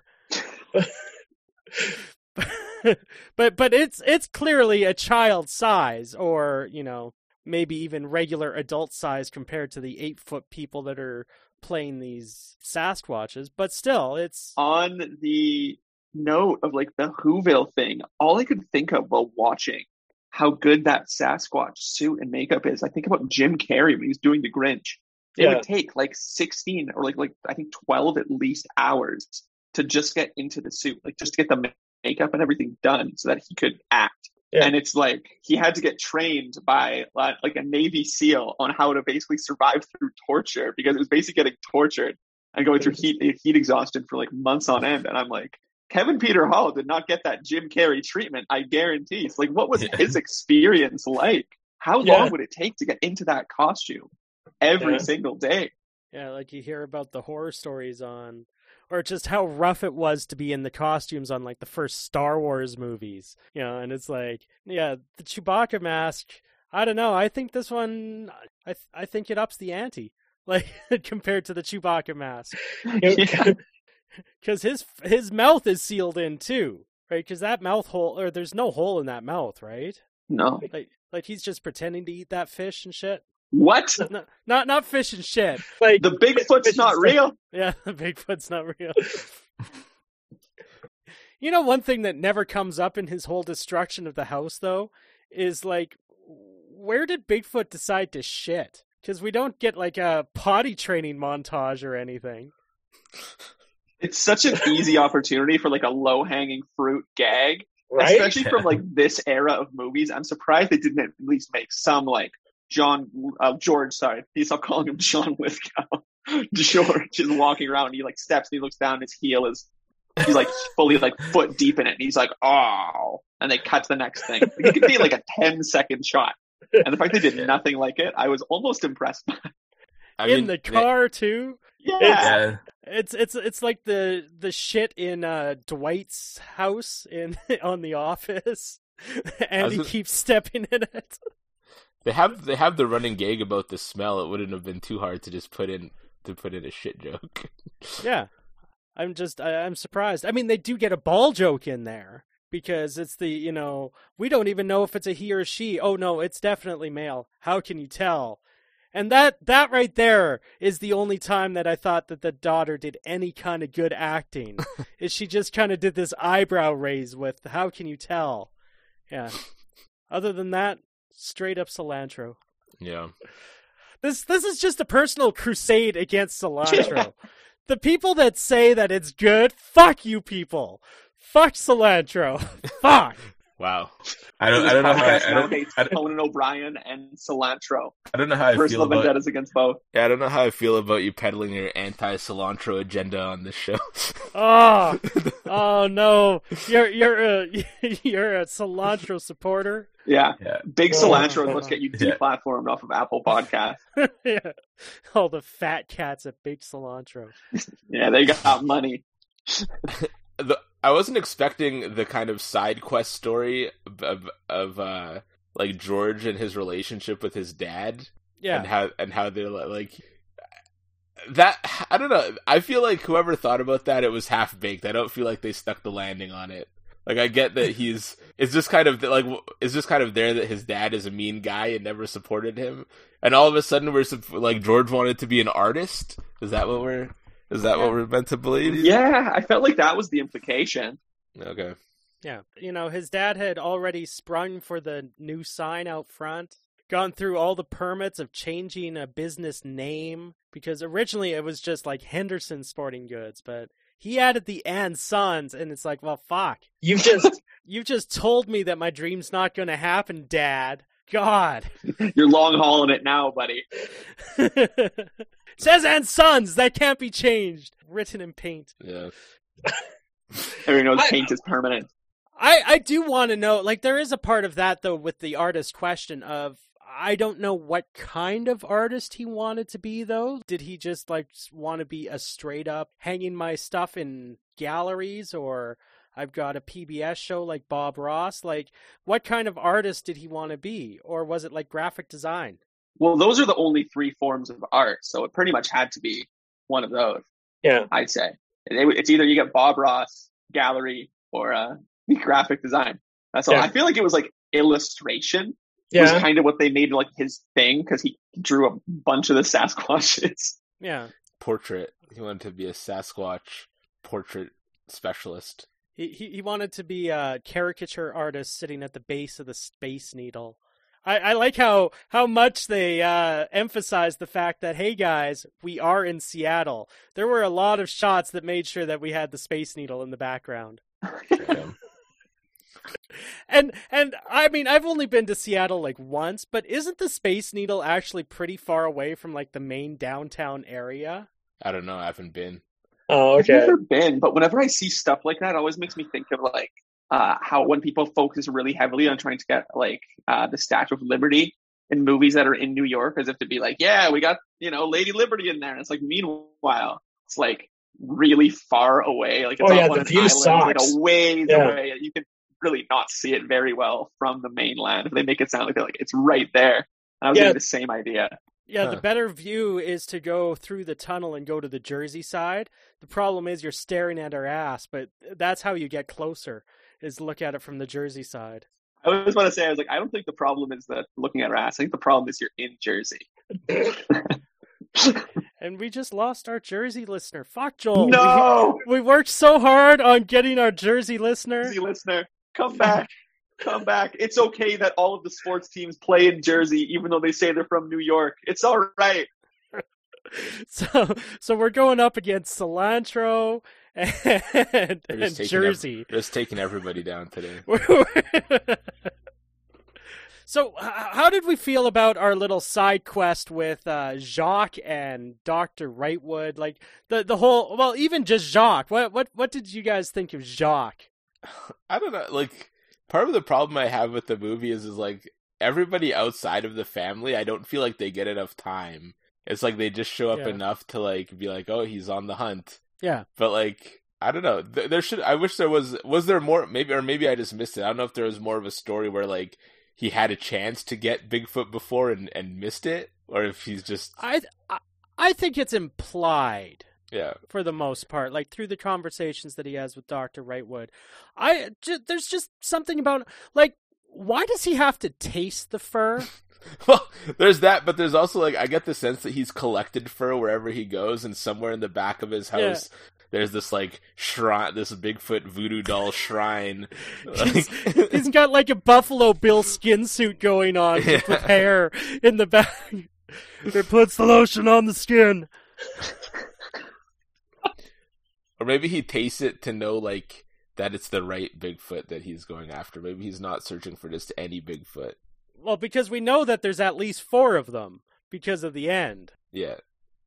but it's clearly a child size, or, you know, maybe even regular adult size compared to the 8-foot people that are playing these Sasquatches, but still, it's... On the note of, like, the Whoville thing, all I could think of while watching how good that Sasquatch suit and makeup is, I think about Jim Carrey when he was doing The Grinch. It would take, like, 16 or, like I think 12 at least hours to just get into the suit, like, just to get the makeup and everything done so that he could act. Yeah. And it's like he had to get trained by like a Navy SEAL on how to basically survive through torture, because it was basically getting tortured and going through heat exhaustion for like months on end. And I'm like, Kevin Peter Hall did not get that Jim Carrey treatment, I guarantee. So, like, what was his experience like? How long would it take to get into that costume every single day? Yeah, like you hear about the horror stories on, or just how rough it was to be in the costumes on, like, the first Star Wars movies, you know, and it's like, yeah, the Chewbacca mask, I don't know, I think this one, I think it ups the ante, like, compared to the Chewbacca mask. Because his mouth is sealed in, too, right? Because that mouth hole, or there's no hole in that mouth, right? No. Like he's just pretending to eat that fish and shit. What? No, not fish and shit. Like, the Bigfoot's not real? Yeah, the Bigfoot's not real. You know, one thing that never comes up in his whole destruction of the house, though, is, like, where did Bigfoot decide to shit? Because we don't get, like, a potty training montage or anything. It's such an easy opportunity for, like, a low-hanging fruit gag. Right? Especially from, like, this era of movies. I'm surprised they didn't at least make some, like, George, sorry. He stopped calling him John Lithgow. George is walking around and he, like, steps and he looks down, his heel is, he's, like, fully, like, foot deep in it, and he's like, oh, and they cut to the next thing. It could be, like, a 10-second shot. And the fact they did nothing like it, I was almost impressed by. In the car, too? Yeah. It's like the shit in Dwight's house on The Office, and he keeps stepping in it. They have the running gag about the smell. It wouldn't have been too hard to just put in a shit joke. Yeah, I'm surprised. I mean, they do get a ball joke in there because it's the, you know, we don't even know if it's a he or she. Oh no, it's definitely male. How can you tell? And that right there is the only time that I thought that the daughter did any kind of good acting. Is she just kind of did this eyebrow raise with, how can you tell? Yeah. Other than that, straight up cilantro. Yeah. This is just a personal crusade against cilantro. Yeah. The people that say that it's good, fuck you people. Fuck cilantro. Fuck. Wow. I don't know how Conan O'Brien and cilantro. I don't know how I feel about vendettas against both. Yeah, I don't know how I feel about you peddling your anti-cilantro agenda on this show. Oh no. You're a cilantro supporter. Yeah. Big cilantro must get you deplatformed off of Apple Podcasts. Yeah. All the fat cats at Big Cilantro. Yeah, they got money. I wasn't expecting the kind of side quest story of like George and his relationship with his dad. Yeah. And how they're like that. I don't know. I feel like whoever thought about that, it was half baked. I don't feel like they stuck the landing on it. Like, I get that it's just kind of there that his dad is a mean guy and never supported him, and all of a sudden like George wanted to be an artist. Is that what we're meant to believe? Yeah, I felt like that was the implication. Okay. Yeah, his dad had already sprung for the new sign out front, gone through all the permits of changing a business name, because originally it was just like Henderson Sporting Goods, but he added the "and Sons," and it's like, well, fuck. You've just told me that my dream's not going to happen, Dad. God. You're long hauling it now, buddy. Says "and Sons." That can't be changed. Written in paint. Yeah. Everyone knows paint is permanent. I do want to know, like, there is a part of that, though, with the artist question of, I don't know what kind of artist he wanted to be, though. Did he just, like, want to be a straight-up hanging my stuff in galleries, or I've got a PBS show like Bob Ross? Like, what kind of artist did he want to be? Or was it, like, graphic design? Well, those are the only three forms of art, so it pretty much had to be one of those. Yeah. I'd say. It's either you get Bob Ross, gallery, or graphic design. That's all. Yeah. I feel like it was like illustration. Yeah. Was kind of what they made like his thing, because he drew a bunch of the Sasquatches. Yeah. Portrait. He wanted to be a Sasquatch portrait specialist. He wanted to be a caricature artist sitting at the base of the Space Needle. I like how much they emphasize the fact that, hey guys, we are in Seattle. There were a lot of shots that made sure that we had the Space Needle in the background. And I mean, I've only been to Seattle like once, but isn't the Space Needle actually pretty far away from like the main downtown area? I don't know. I haven't been. Oh, okay. I've never been, but whenever I see stuff like that, it always makes me think of like how when people focus really heavily on trying to get like the Statue of Liberty in movies that are in New York, as if to be like, yeah, we got, Lady Liberty in there. And it's like, meanwhile, it's like really far away. Like, it's on the an view island, sucks. like a ways away. You can really not see it very well from the mainland. They make it sound like it's right there. And I was getting the same idea. Yeah, the better view is to go through the tunnel and go to the Jersey side. The problem is you're staring at our ass, but that's how you get closer, is look at it from the Jersey side. I was about to say, I don't think the problem is that looking at our ass. I think the problem is you're in Jersey. And we just lost our Jersey listener. Fuck, Joel. No! We worked so hard on getting our Jersey listener. Jersey listener, come back. Come back. It's okay that all of the sports teams play in Jersey, even though they say they're from New York. It's all right. So we're going up against Cilantro and Jersey. Just taking everybody down today. So how did we feel about our little side quest with Jacques and Dr. Wrightwood? Like the whole, well, even just Jacques. What did you guys think of Jacques? I don't know. Like, part of the problem I have with the movie is like everybody outside of the family, I don't feel like they get enough time. It's like they just show up enough to like be like, oh, he's on the hunt. Yeah. But like, I don't know. I wish there was there more, maybe I just missed it. I don't know if there was more of a story where like he had a chance to get Bigfoot before and missed it, or if he's just. I think it's implied. Yeah. For the most part, like through the conversations that he has with Dr. Wrightwood. There's just something about, like, why does he have to taste the fur? Well, there's that, but there's also, like, I get the sense that he's collected fur wherever he goes, and somewhere in the back of his house, there's this, like, shrine, this Bigfoot voodoo doll shrine. He's got, like, a Buffalo Bill skin suit going on with hair in the back. It puts the lotion on the skin. Or maybe he tastes it to know, like, that it's the right Bigfoot that he's going after. Maybe he's not searching for just any Bigfoot. Well, because we know that there's at least 4 of them because of the end. Yeah.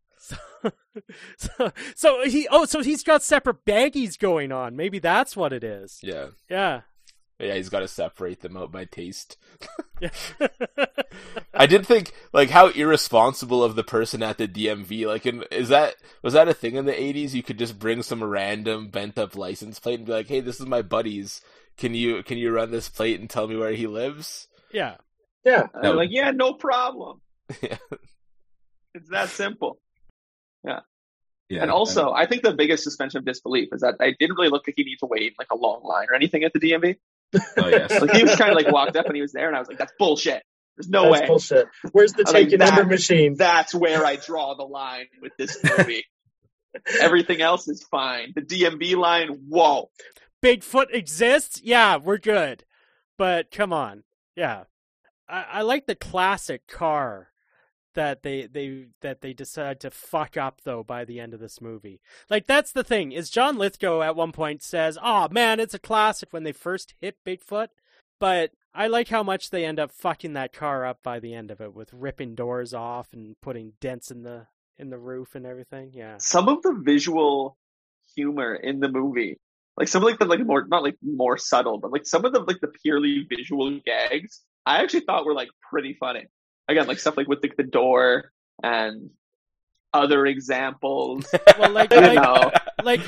So he's got separate baggies going on. Maybe that's what it is. Yeah. Yeah. Yeah, he's got to separate them out by taste. Yeah. I did think, like, how irresponsible of the person at the DMV. Like, was that a thing in the 80s? You could just bring some random bent up license plate and be like, "Hey, this is my buddy's. Can you run this plate and tell me where he lives?" Yeah. Yeah. Like, yeah, no problem. Yeah. It's that simple. Yeah. Yeah. And also, I think the biggest suspension of disbelief is that I didn't really look like he needed to wait like a long line or anything at the DMV. Oh yes. Like he was kind of like walked up and he was there, and I was like, "That's bullshit. There's no way." That's bullshit. Where's the I was take like, your number machine? That's where I draw the line with this movie. Everything else is fine. The DMV line, whoa. Bigfoot exists? Yeah, we're good. But come on. Yeah. I like the classic car that they decide to fuck up though by the end of this movie. Like that's the thing, is John Lithgow at one point says, "Oh man, it's a classic" when they first hit Bigfoot. But I like how much they end up fucking that car up by the end of it with ripping doors off and putting dents in the roof and everything. Yeah. Some of the visual humor in the movie, like some of like the like more not like more subtle, but like some of the like the purely visual gags, I actually thought were like pretty funny. Again, like stuff like with the door and other examples. Well, like you know. like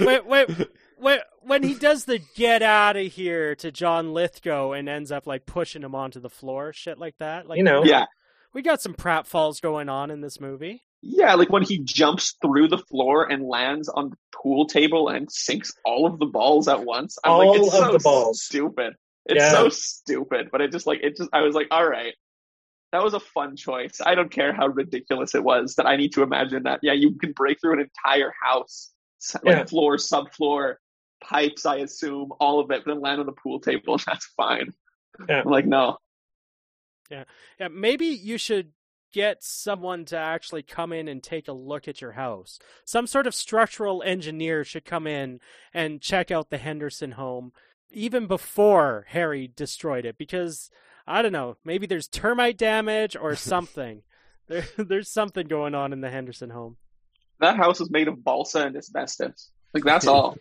when he does the "get out of here" to John Lithgow and ends up like pushing him onto the floor, shit like that. Like, yeah, we got some pratfalls going on in this movie. Yeah, like when he jumps through the floor and lands on the pool table and sinks all of the balls at once. I'm all like, it's of so the balls. Stupid. It's so stupid, but I was like, all right. That was a fun choice. I don't care how ridiculous it was that I need to imagine that. Yeah, you can break through an entire house, like floor, subfloor, pipes, I assume, all of it, but then land on the pool table, and that's fine. Yeah. I'm like, no. Yeah. Maybe you should get someone to actually come in and take a look at your house. Some sort of structural engineer should come in and check out the Henderson home even before Harry destroyed it, because I don't know, maybe there's termite damage or something. There's something going on in the Henderson home. That house was made of balsa and asbestos. Like, that's all.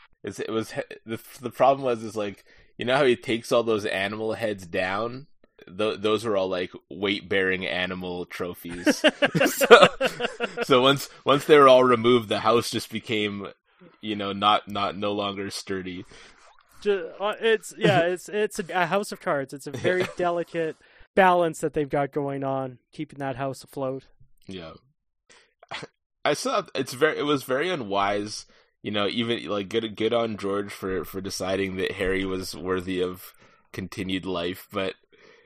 The problem was like, you know how he takes all those animal heads down? Those were all like weight-bearing animal trophies. so once they were all removed, the house just became, no longer sturdy. It's a house of cards. It's a very delicate balance that they've got going on, keeping that house afloat. Yeah, I saw it was very unwise. Even like good on George for deciding that Harry was worthy of continued life, but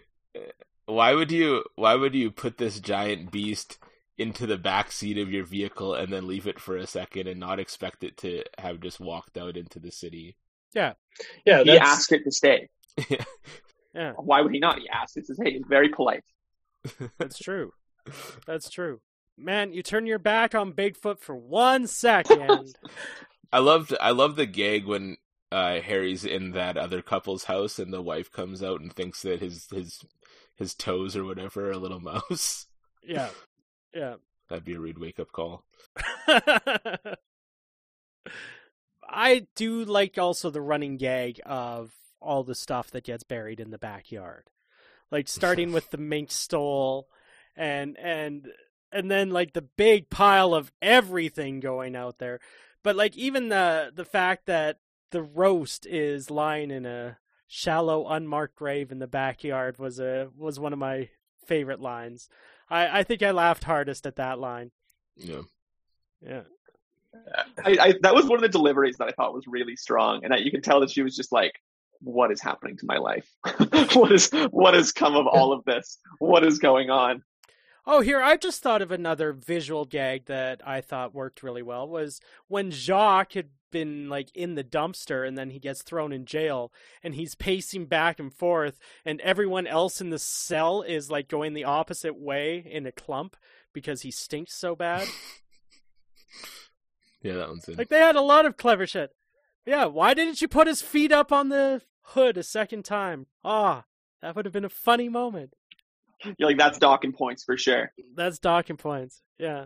why would you put this giant beast into the back seat of your vehicle and then leave it for a second and not expect it to have just walked out into the city? Yeah. He asked it to stay. Yeah. Why would he not? He asked it to stay. He's very polite. That's true. Man, you turn your back on Bigfoot for 1 second. I love the gag when Harry's in that other couple's house and the wife comes out and thinks that his toes or whatever are a little mouse. Yeah. That'd be a rude wake-up call. I do like also the running gag of all the stuff that gets buried in the backyard. Like starting with the mink stole and then like the big pile of everything going out there. But like even the fact that the roast is lying in a shallow unmarked grave in the backyard was one of my favorite lines. I think I laughed hardest at that line. Yeah. That was one of the deliveries that I thought was really strong, and that you can tell that she was just like, what is happening to my life? what has come of all of this? What is going on? Oh, here, I just thought of another visual gag that I thought worked really well, was when Jacques had been like in the dumpster and then he gets thrown in jail and he's pacing back and forth and everyone else in the cell is like going the opposite way in a clump because he stinks so bad. Yeah, that one's in. Like, they had a lot of clever shit. Yeah, why didn't you put his feet up on the hood a second time? That would have been a funny moment. You're like, that's docking points for sure. That's docking points, yeah.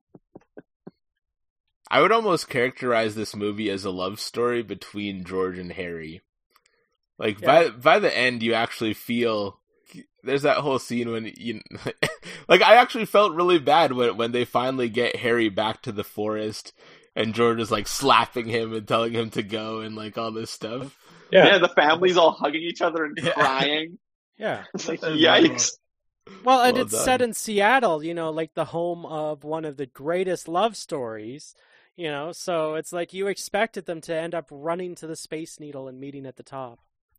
I would almost characterize this movie as a love story between George and Harry. Like, by the end, you actually feel... There's that whole scene when like, I actually felt really bad when they finally get Harry back to the forest and George is like slapping him and telling him to go and like all this stuff. Yeah, the family's all hugging each other and crying. Yeah. It's like, yikes. Well, and it's set in Seattle, like the home of one of the greatest love stories, So it's like you expected them to end up running to the Space Needle and meeting at the top.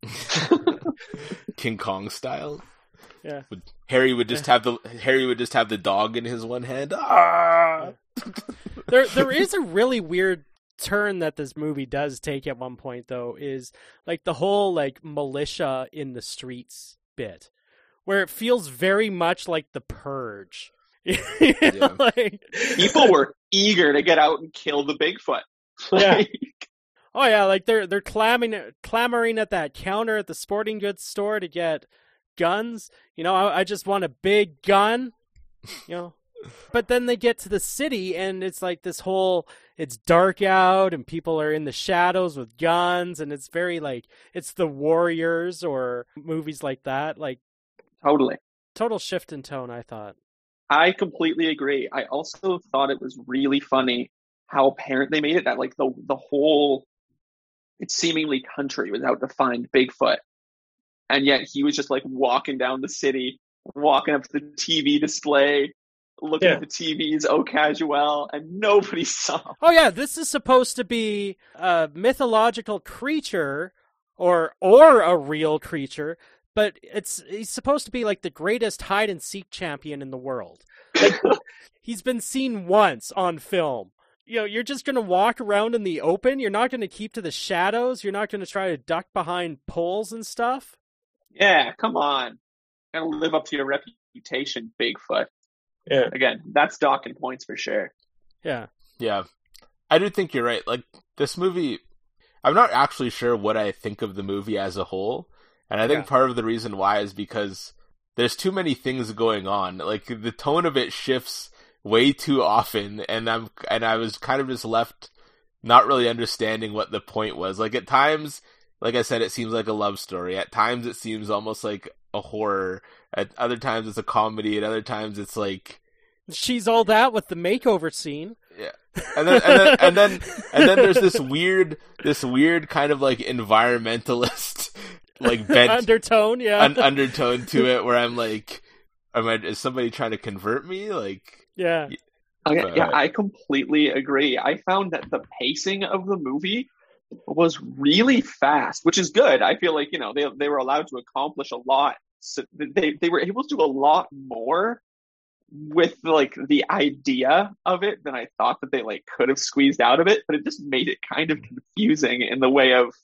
King Kong style. Yeah. Harry would just have the dog in his one hand. Ah! There is a really weird turn that this movie does take at one point, though, is like the whole like militia in the streets bit, where it feels very much like The Purge. Like, people were eager to get out and kill the Bigfoot. Yeah. Oh yeah, like they're clamoring at that counter at the sporting goods store to get guns. I just want a big gun. But then they get to the city and it's like this whole, it's dark out and people are in the shadows with guns, and it's very like, it's The Warriors or movies like that. Like, totally. Total shift in tone, I thought. I completely agree. I also thought it was really funny how apparent they made it that like the whole, it's seemingly country was out to find Bigfoot. And yet he was just like walking down the city, walking up to the TV display, looking at the TVs, au casual, and nobody saw him. Oh yeah, this is supposed to be a mythological creature or a real creature, but he's supposed to be like the greatest hide and seek champion in the world. Like, he's been seen once on film. You're just going to walk around in the open. You're not going to keep to the shadows. You're not going to try to duck behind poles and stuff. Yeah, come on. Gotta live up to your reputation, Bigfoot. Yeah. Again, that's docking points for sure. Yeah. Yeah. I do think you're right. Like, this movie, I'm not actually sure what I think of the movie as a whole. And I think part of the reason why is because there's too many things going on. Like, the tone of it shifts way too often, and I was kind of just left not really understanding what the point was. Like, at times, like I said, it seems like a love story. At times it seems almost like a horror. At other times it's a comedy. At other times it's like She's All That with the makeover scene. Yeah. And then there's this weird kind of like environmentalist like bent undertone, undertone to it, where I'm like, is somebody trying to convert me? Like, yeah. Okay, yeah, I completely agree. I found that the pacing of the movie was really fast, which is good. I feel like, they were allowed to accomplish a lot. So they were able to do a lot more with like the idea of it than I thought that they like could have squeezed out of it, but it just made it kind of confusing in the way of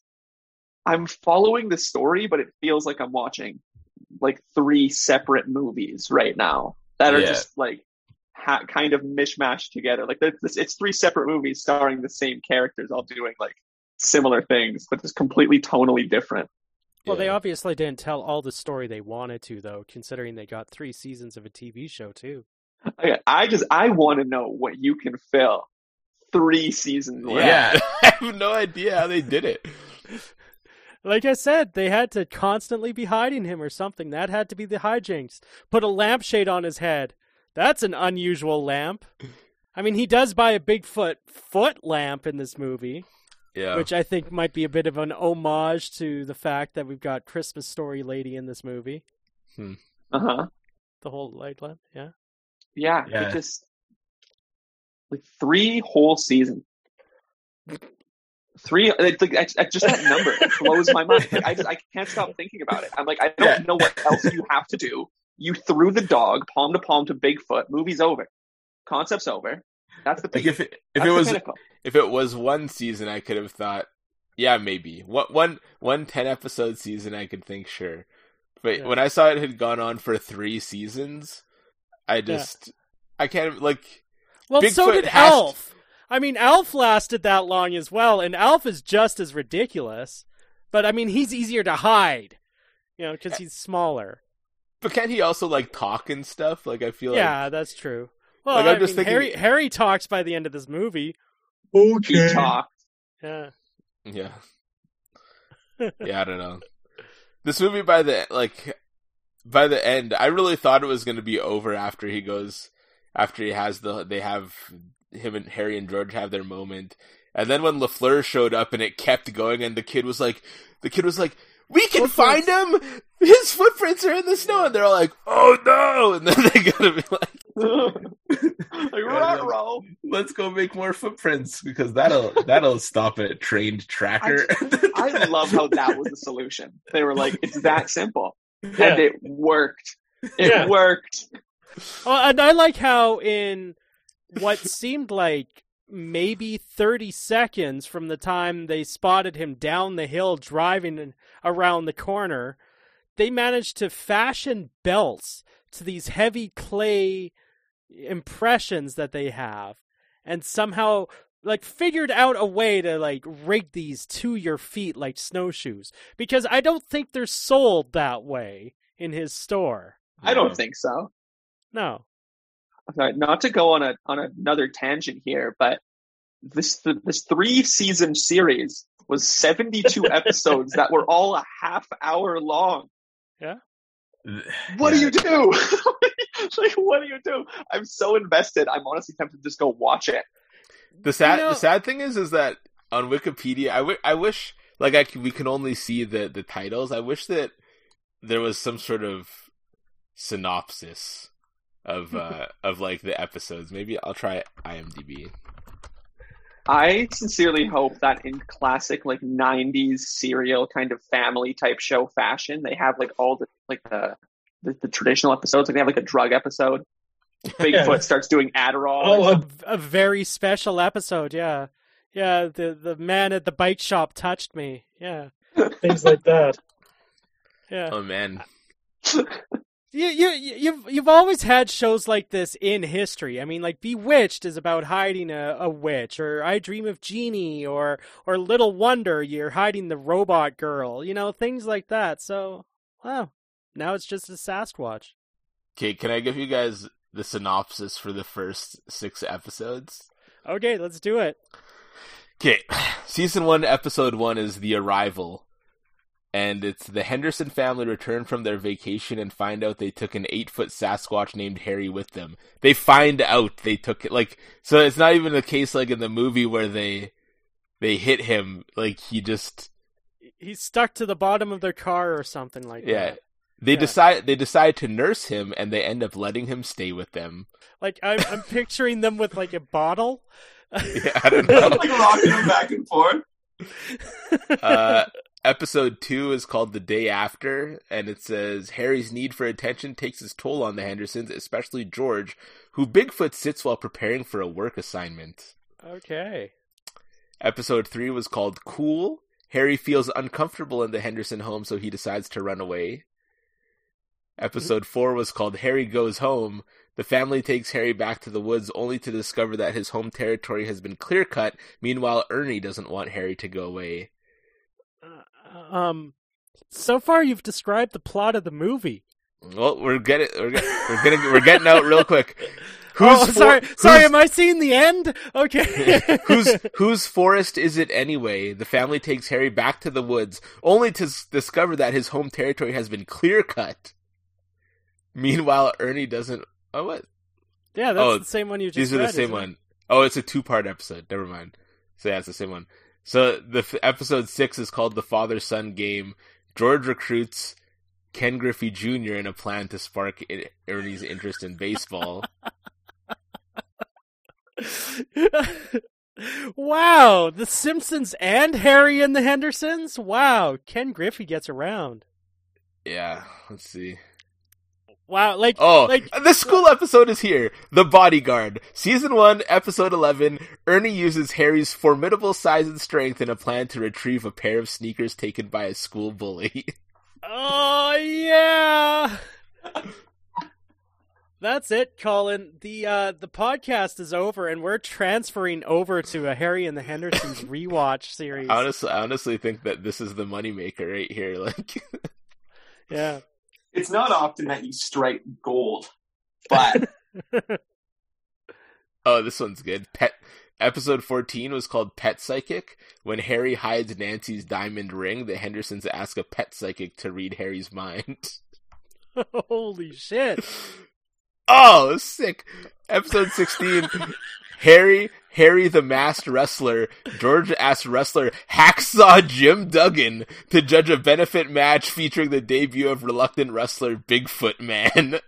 I'm following the story, but it feels like I'm watching like 3 separate movies right now that are just like kind of mishmashed together. Like it's 3 separate movies starring the same characters all doing like similar things, but just completely tonally different. Well, they obviously didn't tell all the story they wanted to, though, considering they got 3 seasons of a TV show, too. Okay, I want to know what you can fill 3 seasons with. Yeah, I have no idea how they did it. Like I said, they had to constantly be hiding him or something. That had to be the hijinks. Put a lampshade on his head. That's an unusual lamp. I mean, he does buy a Bigfoot foot lamp in this movie. Yeah. Which I think might be a bit of an homage to the fact that we've got Christmas Story Lady in this movie. Uh-huh. The whole light lamp, yeah. Yeah, it just like 3 whole seasons. 3, it's like just that number it blows my mind. Like, I can't stop thinking about it. I'm like, I don't know what else you have to do. You threw the dog palm to palm to Bigfoot. Movie's over. Concept's over. That's the peak. Like if it was 1 season, I could have thought, yeah, maybe one 10-episode season, I could think sure. But when I saw it had gone on for 3 seasons, I can't like. Well, Bigfoot so did Elf. I mean, Elf lasted that long as well, and Elf is just as ridiculous. But I mean, he's easier to hide, because he's smaller. But can't he also like talk and stuff? Like I feel like that's true. Well, like, I'm just thinking... Harry talks by the end of this movie. Okay. He talks. Yeah. Yeah. Yeah, I don't know. This movie by the end, I really thought it was going to be over after he has him and Harry and George have their moment. And then when LaFleur showed up and it kept going and the kid was like, we can find him! his footprints are in the snow, and they're all like, "Oh no!" And then they gotta be like, "Ruh-roh." Let's go make more footprints because that'll stop a trained tracker. I love how that was the solution. They were like, "It's that simple," and it worked. It worked. And I like how in what seemed like maybe 30 seconds from the time they spotted him down the hill driving around the corner, they managed to fashion belts to these heavy clay impressions that they have, and somehow like figured out a way to like rig these to your feet like snowshoes, because I don't think they're sold that way in his store. I don't think so. No. Okay, not to go on another tangent here, but this 3-season series was 72 episodes that were all a half hour long. Yeah. What do you do? Like, what do you do? I'm so invested. I'm honestly tempted to just go watch it. The sad thing is that on Wikipedia, I wish like we can only see the titles. I wish that there was some sort of synopsis of like the episodes. Maybe I'll try IMDb. I sincerely hope that in classic like 90s serial kind of family type show fashion, they have like all the traditional episodes. Like they have like a drug episode. Bigfoot starts doing Adderall. Oh, a very special episode. Yeah. The man at the bike shop touched me. Yeah. Things like that. Yeah. Oh man. You've always had shows like this in history. I mean, like Bewitched is about hiding a witch, or I Dream of Jeannie, or Little Wonder, you're hiding the robot girl. You know, things like that. So, wow, now it's just a Sasquatch. Okay, can I give you guys the synopsis for the first 6 episodes? Okay, let's do it. Okay, Season 1, Episode 1 is The Arrival. And it's the Henderson family return from their vacation and find out they took an 8-foot Sasquatch named Harry with them. They find out they took it, like, so it's not even a case like in the movie where they hit him, like he's stuck to the bottom of their car or something like that. Yeah. They decide to nurse him, and they end up letting him stay with them. Like I'm picturing them with like a bottle. Yeah, I don't know. Like rocking him back and forth. Episode 2 is called The Day After, and it says, Harry's need for attention takes its toll on the Hendersons, especially George, who Bigfoot sits while preparing for a work assignment. Okay. Episode 3 was called Cool. Harry feels uncomfortable in the Henderson home, so he decides to run away. Episode 4 was called Harry Goes Home. The family takes Harry back to the woods, only to discover that his home territory has been clear-cut. Meanwhile, Ernie doesn't want Harry to go away. So far you've described the plot of the movie. Well, we're getting out real quick. Sorry, am I seeing the end? Okay. Whose forest is it anyway? The family takes Harry back to the woods, only to discover that his home territory has been clear-cut. Meanwhile, Ernie doesn't... Oh, what? Yeah, that's the same one you just These are read, the same one. Oh, it's a 2-part episode. Never mind. So yeah, it's the same one. So the episode 6 is called The Father-Son Game. George recruits Ken Griffey Jr. in a plan to spark Ernie's interest in baseball. Wow, The Simpsons and Harry and the Hendersons? Wow, Ken Griffey gets around. Yeah, let's see. Wow, the school episode is here. The Bodyguard. Season 1, Episode 11. Ernie uses Harry's formidable size and strength in a plan to retrieve a pair of sneakers taken by a school bully. Oh, yeah! That's it, Colin. The podcast is over, and we're transferring over to a Harry and the Hendersons rewatch series. I honestly think that this is the moneymaker right here. Like, yeah. It's not often that you strike gold, but... Oh, this one's good. Episode 14 was called Pet Psychic. When Harry hides Nancy's diamond ring, the Hendersons ask a pet psychic to read Harry's mind. Holy shit. Oh, sick. Episode 16. Harry Harry the Masked Wrestler, George asked wrestler Hacksaw Jim Duggan to judge a benefit match featuring the debut of reluctant wrestler Bigfoot Man.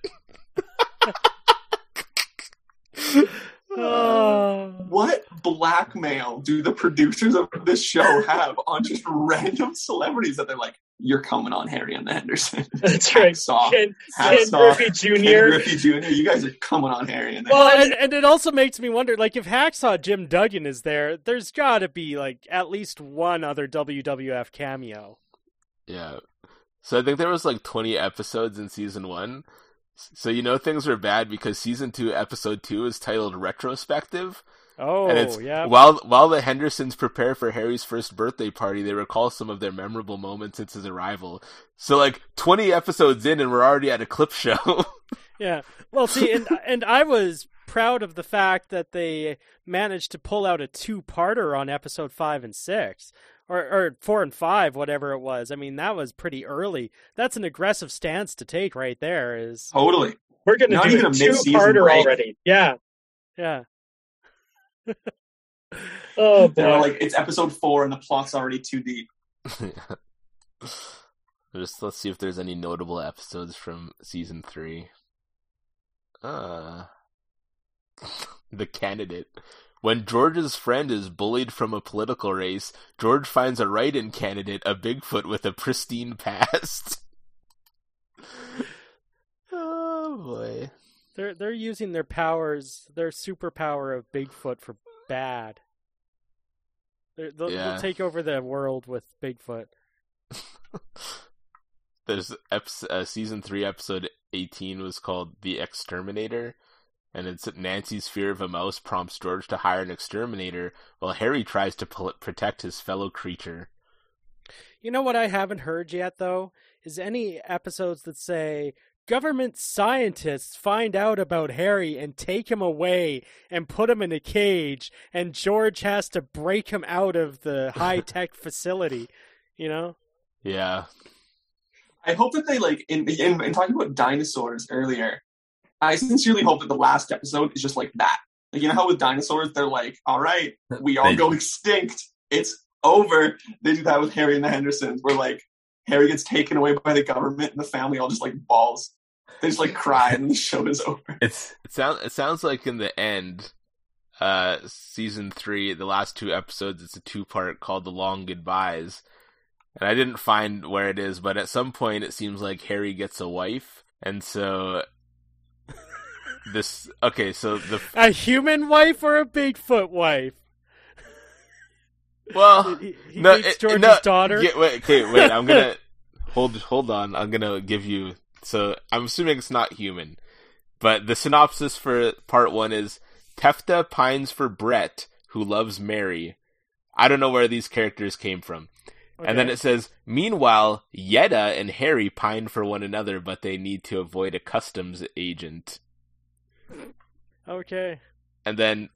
What blackmail do the producers of this show have on just random celebrities that they're like, you're coming on Harry and the Hendersons? That's right. Ken Griffey Jr. Ken Griffey Jr. You guys are coming on Harry and the Hendersons. And it also makes me wonder, like, if Hacksaw Jim Duggan is there, there's got to be, like, at least one other WWF cameo. Yeah. So I think there was, like, 20 episodes in season 1. So you know things are bad because season 2, episode 2 is titled Retrospective. Oh, and it's, yeah. While the Hendersons prepare for Harry's first birthday party, they recall some of their memorable moments since his arrival. So, like, 20 episodes in, and we're already at a clip show. Yeah. Well, see, and I was proud of the fact that they managed to pull out a 2-parter on episode 5 and 6. Or 4 and 5, whatever it was. I mean, that was pretty early. That's an aggressive stance to take right there. Totally. We're going to do a 2-parter already. Yeah. Yeah. Oh, boy. They're like, it's episode 4 and the plot's already too deep. Let's see if there's any notable episodes from season 3. The Candidate. When George's friend is bullied from a political race, George finds a write-in candidate, a Bigfoot with a pristine past. Oh boy. They're using their powers, their superpower of Bigfoot for bad. They'll take over the world with Bigfoot. There's season 3 episode 18 was called The Exterminator. And it's Nancy's fear of a mouse prompts George to hire an exterminator, while Harry tries to protect his fellow creature. You know what I haven't heard yet, though? Is any episodes that say, government scientists find out about Harry and take him away and put him in a cage, and George has to break him out of the high-tech facility, you know? Yeah. I hope that they, like, in talking about dinosaurs earlier, I sincerely hope that the last episode is just like that. Like, you know how with dinosaurs, they're like, all right, we all go extinct. It's over. They do that with Harry and the Hendersons, where, like, Harry gets taken away by the government and the family all just, like, balls. They just, like, cry and the show is over. It sounds like in the end, season 3, the last 2 episodes, it's a 2-part called The Long Goodbyes. And I didn't find where it is, but at some point it seems like Harry gets a wife. And so... a human wife or a Bigfoot wife? Well, he dates George's daughter. Yeah, wait. I'm gonna hold on. I'm gonna give you. So I'm assuming it's not human, but the synopsis for part 1 is Tefta pines for Brett, who loves Mary. I don't know where these characters came from. Okay. And then it says, meanwhile, Yetta and Harry pine for one another, but they need to avoid a customs agent. Okay. And then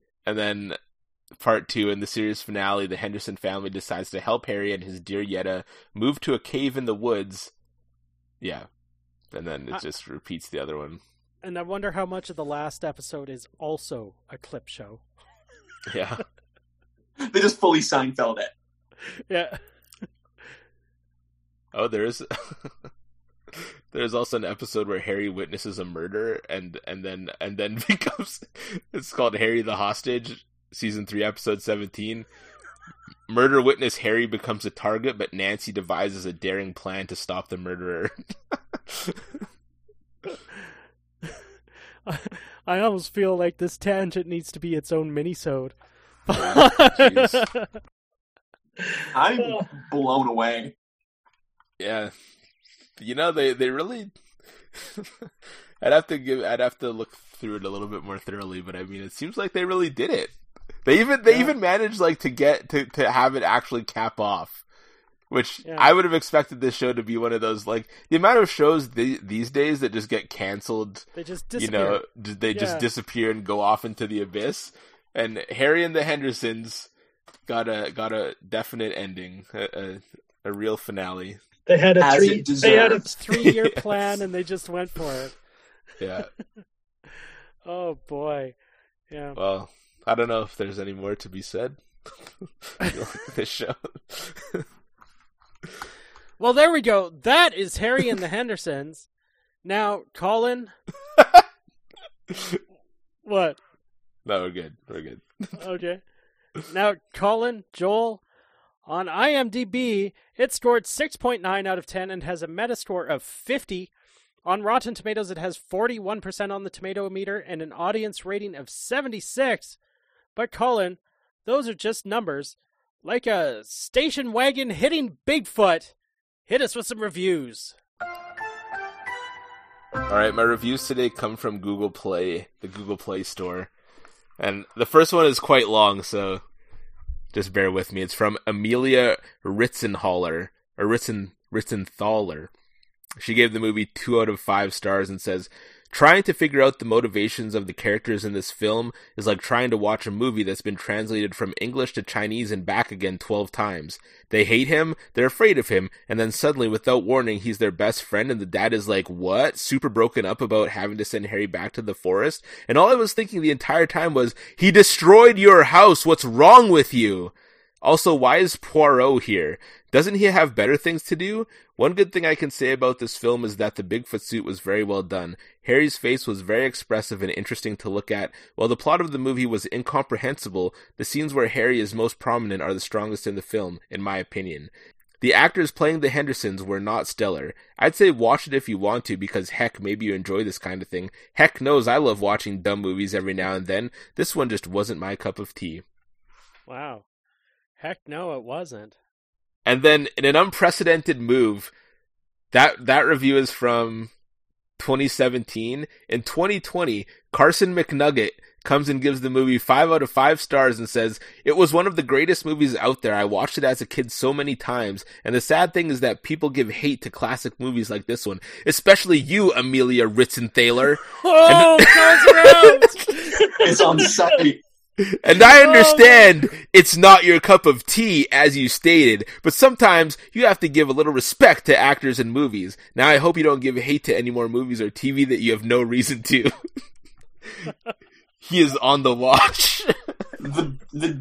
part 2, in the series finale, the Henderson family decides to help Harry and his dear Yetta move to a cave in the woods. Yeah. And then it just repeats the other one. And I wonder how much of the last episode is also a clip show. Yeah. They just fully Seinfeld it. Yeah. Oh, there's also an episode where Harry witnesses a murder and then becomes, it's called Harry the Hostage, season 3, episode 17. Murder witness Harry becomes a target, but Nancy devises a daring plan to stop the murderer. I almost feel like this tangent needs to be its own mini-sode. I'm blown away. Yeah. You know, they really I'd have to look through it a little bit more thoroughly, but I mean it seems like they really did it. They even managed like to get to have it actually cap off. Which I would have expected this show to be one of those, like, the amount of shows these days that just get canceled. They just disappear. Just disappear and go off into the abyss. And Harry and the Hendersons got a definite ending, a real finale. They had a 3-year plan, and they just went for it. Yeah. Oh boy. Yeah. Well, I don't know if there's any more to be said. This show. Well, there we go. That is Harry and the Hendersons. Now, Colin. What? No, we're good. We're good. Okay. Now, Colin, Joel, on IMDb, it scored 6.9 out of 10 and has a Metascore of 50. On Rotten Tomatoes, it has 41% on the tomato meter and an audience rating of 76. But Colin, those are just numbers. Like a station wagon hitting Bigfoot. Hit us with some reviews. Alright, my reviews today come from Google Play, the Google Play Store. And the first one is quite long, so just bear with me. It's from Amelia Ritzenthaler. She gave the movie 2 out of 5 stars and says, trying to figure out the motivations of the characters in this film is like trying to watch a movie that's been translated from English to Chinese and back again 12 times. They hate him, they're afraid of him, and then suddenly, without warning, he's their best friend, and the dad is like, what? Super broken up about having to send Harry back to the forest? And all I was thinking the entire time was, he destroyed your house, what's wrong with you? Also, why is Poirot here? Doesn't he have better things to do? One good thing I can say about this film is that the Bigfoot suit was very well done. Harry's face was very expressive and interesting to look at. While the plot of the movie was incomprehensible, the scenes where Harry is most prominent are the strongest in the film, in my opinion. The actors playing the Hendersons were not stellar. I'd say watch it if you want to, because heck, maybe you enjoy this kind of thing. Heck knows I love watching dumb movies every now and then. This one just wasn't my cup of tea. Wow. Heck no, it wasn't. And then, in an unprecedented move, that review is from 2017. In 2020, Carson McNugget comes and gives the movie 5 out of 5 stars and says, it was one of the greatest movies out there. I watched it as a kid so many times. And the sad thing is that people give hate to classic movies like this one. Especially you, Amelia Ritzenthaler. Oh, it's on site. And I understand it's not your cup of tea, as you stated, but sometimes you have to give a little respect to actors in movies. Now I hope you don't give hate to any more movies or TV that you have no reason to. He is on the watch. The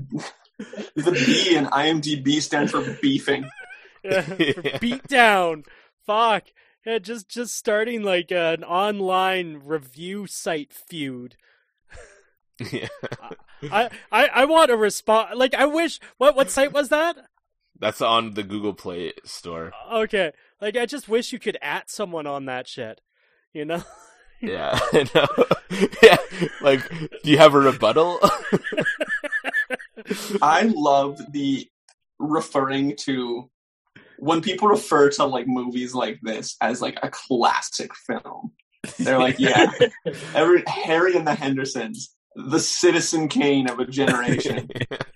B in IMDb stands for beefing. For beat down. Fuck. Yeah, just starting like an online review site feud. Yeah. I want a response. Like, I wish. What site was that? That's on the Google Play Store. Okay. Like, I just wish you could @ someone on that shit. You know? Yeah, I know. Yeah, like, do you have a rebuttal? I love the referring to when people refer to like movies like this as like a classic film. They're like, yeah, Harry and the Hendersons. The Citizen Kane of a generation.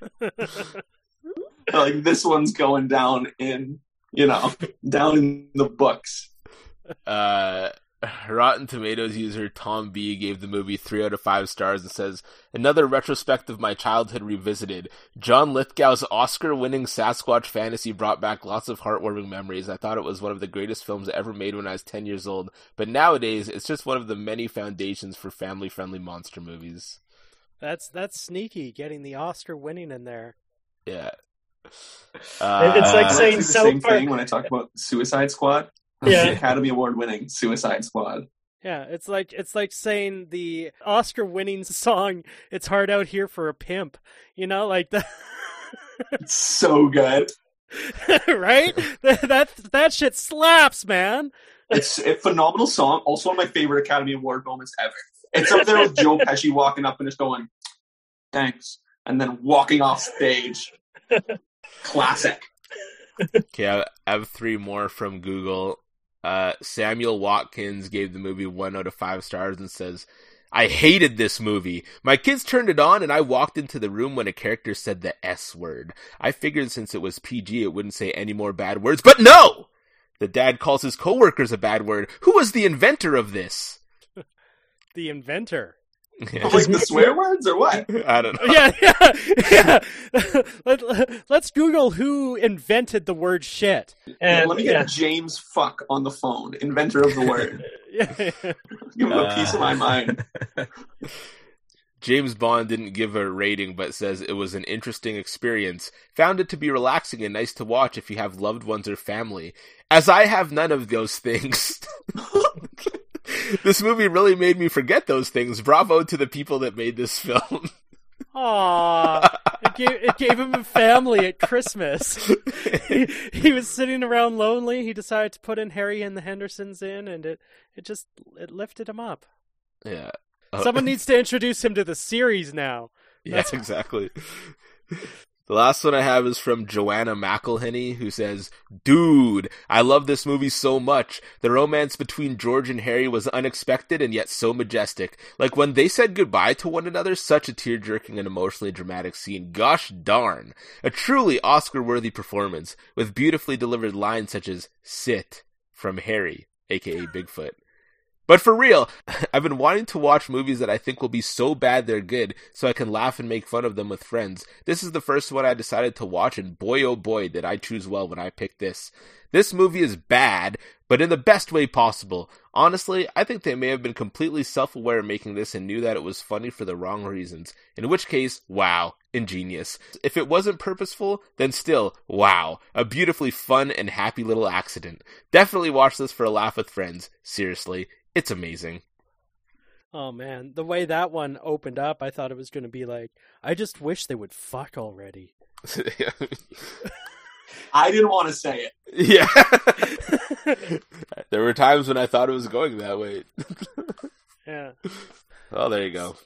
Like, this one's going down in the books. Rotten Tomatoes user Tom B gave the movie 3 out of 5 stars and says, another retrospect of my childhood revisited. John Lithgow's Oscar-winning Sasquatch fantasy brought back lots of heartwarming memories. I thought it was one of the greatest films ever made when I was 10 years old, but nowadays it's just one of the many foundations for family-friendly monster movies. That's sneaky, getting the Oscar winning in there. Yeah. It's like saying the same thing when I talk about Suicide Squad. Yeah. The Academy Award winning Suicide Squad. Yeah, it's like saying the Oscar winning song "It's Hard Out Here for a Pimp." You know, like that. It's so good. Right? That shit slaps, man. It's a phenomenal song. Also one of my favorite Academy Award moments ever. It's up there with Joe Pesci walking up and just going, thanks, and then walking off stage. Classic. Okay, I have 3 more from Google. Samuel Watkins gave the movie 1 out of 5 stars and says, I hated this movie. My kids turned it on and I walked into the room when a character said the S word. I figured since it was PG it wouldn't say any more bad words, but no! The dad calls his coworkers a bad word. Who was the inventor of this? The inventor. Yeah. Like the swear words or what? I don't know. Yeah. Let's Google who invented the word shit. And let me get James Fuck on the phone, inventor of the word. Yeah. Give him a piece of my mind. James Bond didn't give a rating, but says it was an interesting experience. Found it to be relaxing and nice to watch if you have loved ones or family. As I have none of those things. This movie really made me forget those things. Bravo to the people that made this film. Aww. It gave him a family at Christmas. He was sitting around lonely. He decided to put in Harry and the Hendersons in, and it lifted him up. Yeah. Someone needs to introduce him to the series now. Yeah, exactly. The last one I have is from Joanna McElhenney, who says, "Dude, I love this movie so much. The romance between George and Harry was unexpected and yet so majestic. Like when they said goodbye to one another, such a tear-jerking and emotionally dramatic scene. Gosh darn. A truly Oscar-worthy performance, with beautifully delivered lines such as, 'Sit,' from Harry, aka Bigfoot. But for real, I've been wanting to watch movies that I think will be so bad they're good, so I can laugh and make fun of them with friends. This is the first one I decided to watch, and boy oh boy did I choose well when I picked this. This movie is bad, but in the best way possible. Honestly, I think they may have been completely self-aware making this and knew that it was funny for the wrong reasons. In which case, wow, ingenious. If it wasn't purposeful, then still, wow, a beautifully fun and happy little accident. Definitely watch this for a laugh with friends. Seriously. It's amazing. Oh man, the way that one opened up, I thought it was going to be like, I just wish they would fuck already. I didn't want to say it. Yeah. There were times when I thought it was going that way. Yeah. Well, there you go.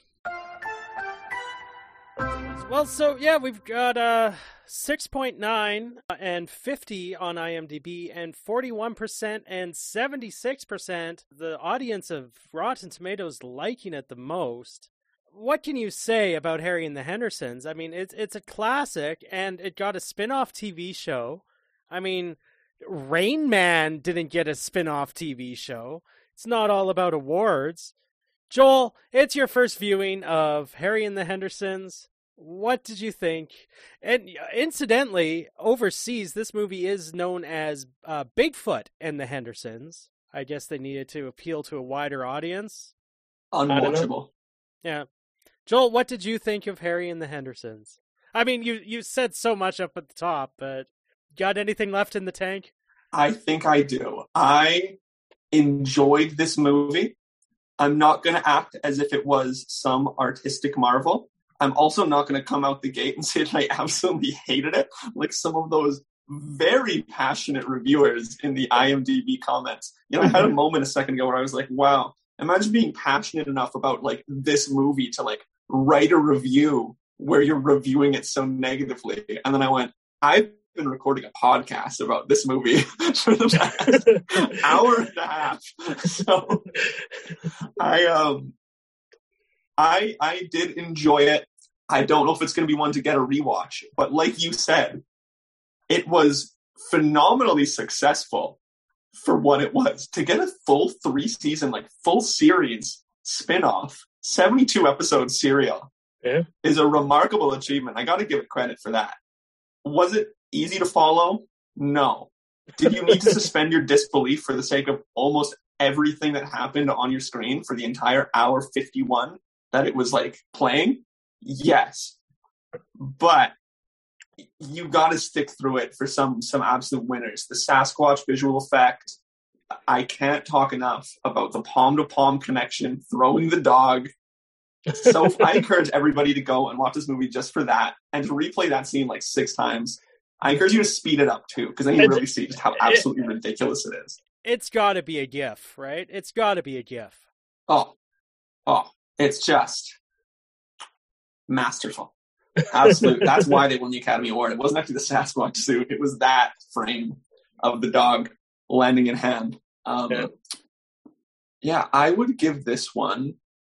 Well, so yeah, we've got 6.9 and 50 on IMDb, and 41% and 76% the audience of Rotten Tomatoes liking it the most. What can you say about Harry and the Hendersons? I mean, it's a classic, and it got a spin-off TV show. I mean, Rain Man didn't get a spin-off TV show. It's not all about awards. Joel, it's your first viewing of Harry and the Hendersons. What did you think? And incidentally, overseas, this movie is known as Bigfoot and the Hendersons. I guess they needed to appeal to a wider audience. Unwatchable. Yeah. Joel, what did you think of Harry and the Hendersons? I mean, you said so much up at the top, but got anything left in the tank? I think I do. I enjoyed this movie. I'm not going to act as if it was some artistic marvel. I'm also not going to come out the gate and say that I absolutely hated it, like some of those very passionate reviewers in the IMDb comments. You know, I had a moment a second ago where I was like, wow, imagine being passionate enough about like this movie to like write a review where you're reviewing it so negatively. And then I went, I've been recording a podcast about this movie for the past hour and a half. So I did enjoy it. I don't know if it's going to be one to get a rewatch, but like you said, it was phenomenally successful for what it was. To get a full 3-season, like full series spin-off, 72 episode serial is a remarkable achievement. I got to give it credit for that. Was it easy to follow? No. Did you need to suspend your disbelief for the sake of almost everything that happened on your screen for the entire hour 51 that it was like playing? Yes. But you got to stick through it for some absolute winners. The Sasquatch visual effect. I can't talk enough about the palm-to-palm connection, throwing the dog. So I encourage everybody to go and watch this movie just for that and to replay that scene like 6 times. I encourage you to speed it up too, because then you really see just how absolutely ridiculous it is. It's got to be a GIF, right? It's got to be a GIF. Oh, it's just masterful. Absolute. That's why they won the Academy Award. It wasn't actually the Sasquatch suit. It was that frame of the dog landing in hand. Yeah, I would give this one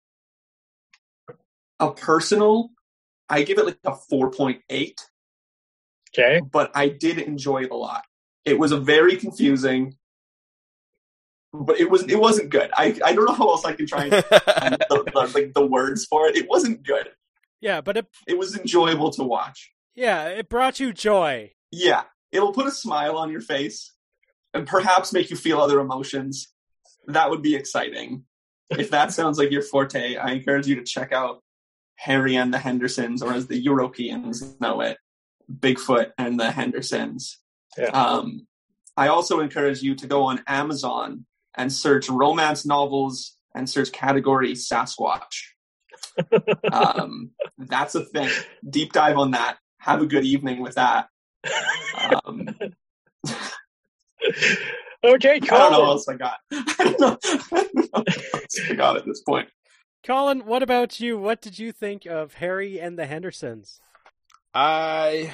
a personal, I give it like a 4.8. Okay. But I did enjoy it a lot. It was a very confusing, but it wasn't good. I don't know how else I can try and the words for it. It wasn't good. Yeah, but it was enjoyable to watch. Yeah, it brought you joy. Yeah, it'll put a smile on your face and perhaps make you feel other emotions. That would be exciting. If that sounds like your forte, I encourage you to check out Harry and the Hendersons, or as the Europeans know it, Bigfoot and the Hendersons. Yeah. I also encourage you to go on Amazon and search romance novels and search category Sasquatch. That's a thing. Deep dive on that. Have a good evening with that. Okay, I don't know what Colin. else I got. I don't know what else I got at this point. Colin, what about you? What did you think of Harry and the Hendersons? I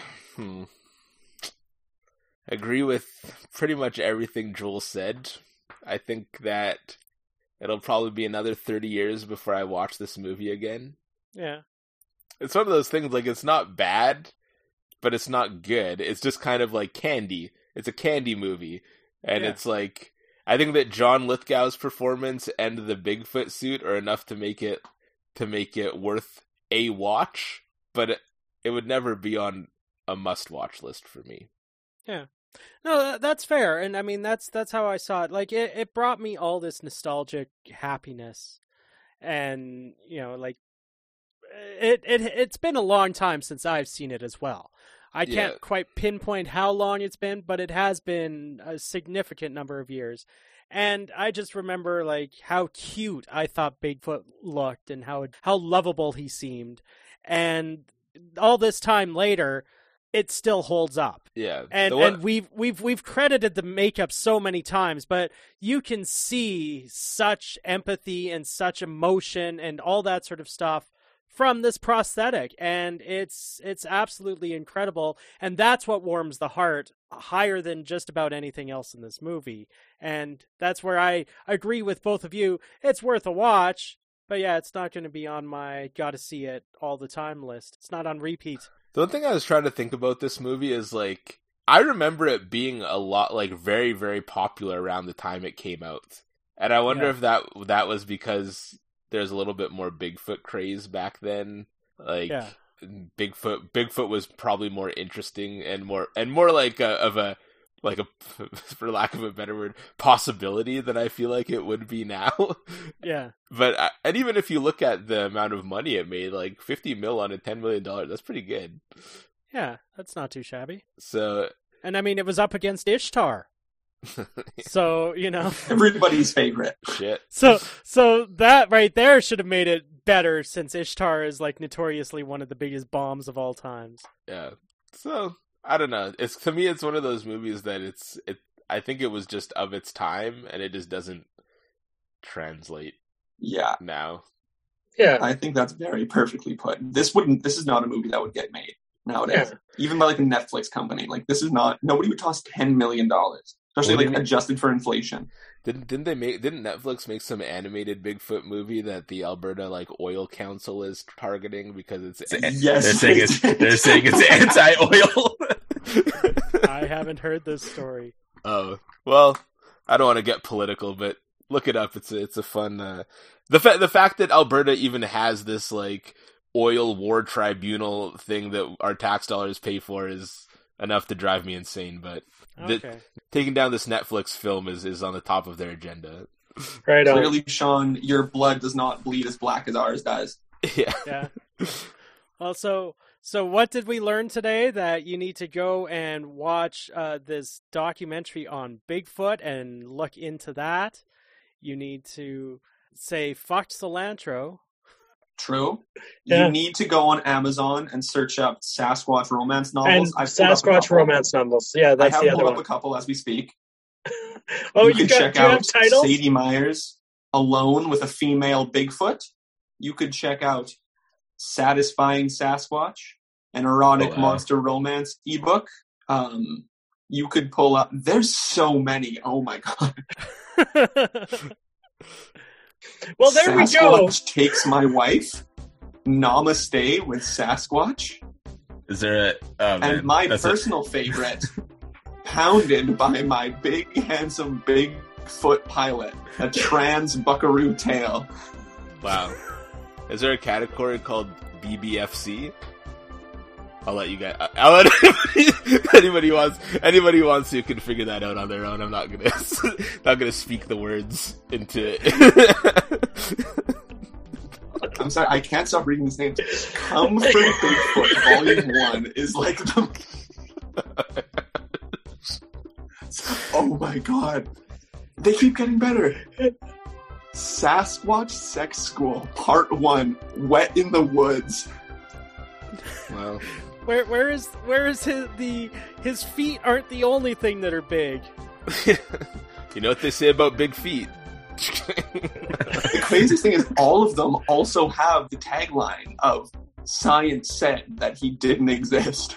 agree with pretty much everything Joel said. I think that it'll probably be another 30 years before I watch this movie again. Yeah. It's one of those things, like, it's not bad, but it's not good. It's just kind of like Candy. It's a Candy movie. And it's like, I think that John Lithgow's performance and the Bigfoot suit are enough to make it worth a watch, but it would never be on a must-watch list for me. Yeah. No, that's fair. And I mean, that's how I saw it. Like, it brought me all this nostalgic happiness. And, you know, like, it's been a long time since I've seen it as well. I can't quite pinpoint how long it's been, but it has been a significant number of years. And I just remember, like, how cute I thought Bigfoot looked and how lovable he seemed. And all this time later, it still holds up. Yeah. And we've credited the makeup so many times, but you can see such empathy and such emotion and all that sort of stuff from this prosthetic, and it's absolutely incredible, and that's what warms the heart higher than just about anything else in this movie. And that's where I agree with both of you. It's worth a watch, but yeah, it's not going to be on my gotta see it all the time list. It's not on repeat. The one thing I was trying to think about this movie is, like, I remember it being a lot, like, very, very popular around the time it came out. And I wonder if that was because there's a little bit more Bigfoot craze back then. Like, Bigfoot was probably more interesting and more like a for lack of a better word, possibility than I feel like it would be now. Yeah. But and even if you look at the amount of money it made, like $50 million on a $10 million, that's pretty good. Yeah, that's not too shabby. So, and I mean, it was up against Ishtar. So, you know, everybody's favorite. Shit. So that right there should have made it better, since Ishtar is, like, notoriously one of the biggest bombs of all times. Yeah. So, I don't know. To me, it's one of those movies that I think it was just of its time, and it just doesn't translate. Yeah. Now. Yeah. I think that's very perfectly put. This is not a movie that would get made nowadays. Yeah. Even by, like, a Netflix company. Like, nobody would toss $10 million. Especially, like, adjusted for inflation. Didn't Netflix make some animated Bigfoot movie that the Alberta, like, Oil Council is targeting because it's yes, they're saying it's anti-oil. I haven't heard this story. Oh, well, I don't want to get political, but look it up. It's a fun the fact that Alberta even has this, like, oil war tribunal thing that our tax dollars pay for is enough to drive me insane, but taking down this Netflix film is on the top of their agenda. Right on. Clearly, Sean, your blood does not bleed as black as ours does. Yeah. Well, so what did we learn today? That you need to go and watch this documentary on Bigfoot and look into that. You need to say fuck cilantro. True. Yeah. You need to go on Amazon and search up Sasquatch romance novels. And Sasquatch romance novels. Yeah, that's the other one. I have pulled up a couple as we speak. Oh, you can check out titles? Sadie Myers, Alone with a Female Bigfoot. You could check out Satisfying Sasquatch, an erotic monster romance ebook. You could pull up. There's so many. Oh my god. Well, there Sasquatch we go. Takes My Wife. Namaste with Sasquatch. Is there and my personal favorite, Pounded by My Big Handsome Bigfoot Pilot, a trans buckaroo tale. Wow. Is there a category called BBFC? I'll let you guys. I'll let anybody who wants to can figure that out on their own. I'm not gonna speak the words into it. I'm sorry, I can't stop reading these names. Come from Bigfoot, Volume 1 is like the... Oh my god. They keep getting better. Sasquatch Sex School, Part 1, Wet in the Woods. Wow. Where is his feet aren't the only thing that are big. You know what they say about big feet? The craziest thing is all of them also have the tagline of "Science said that he didn't exist."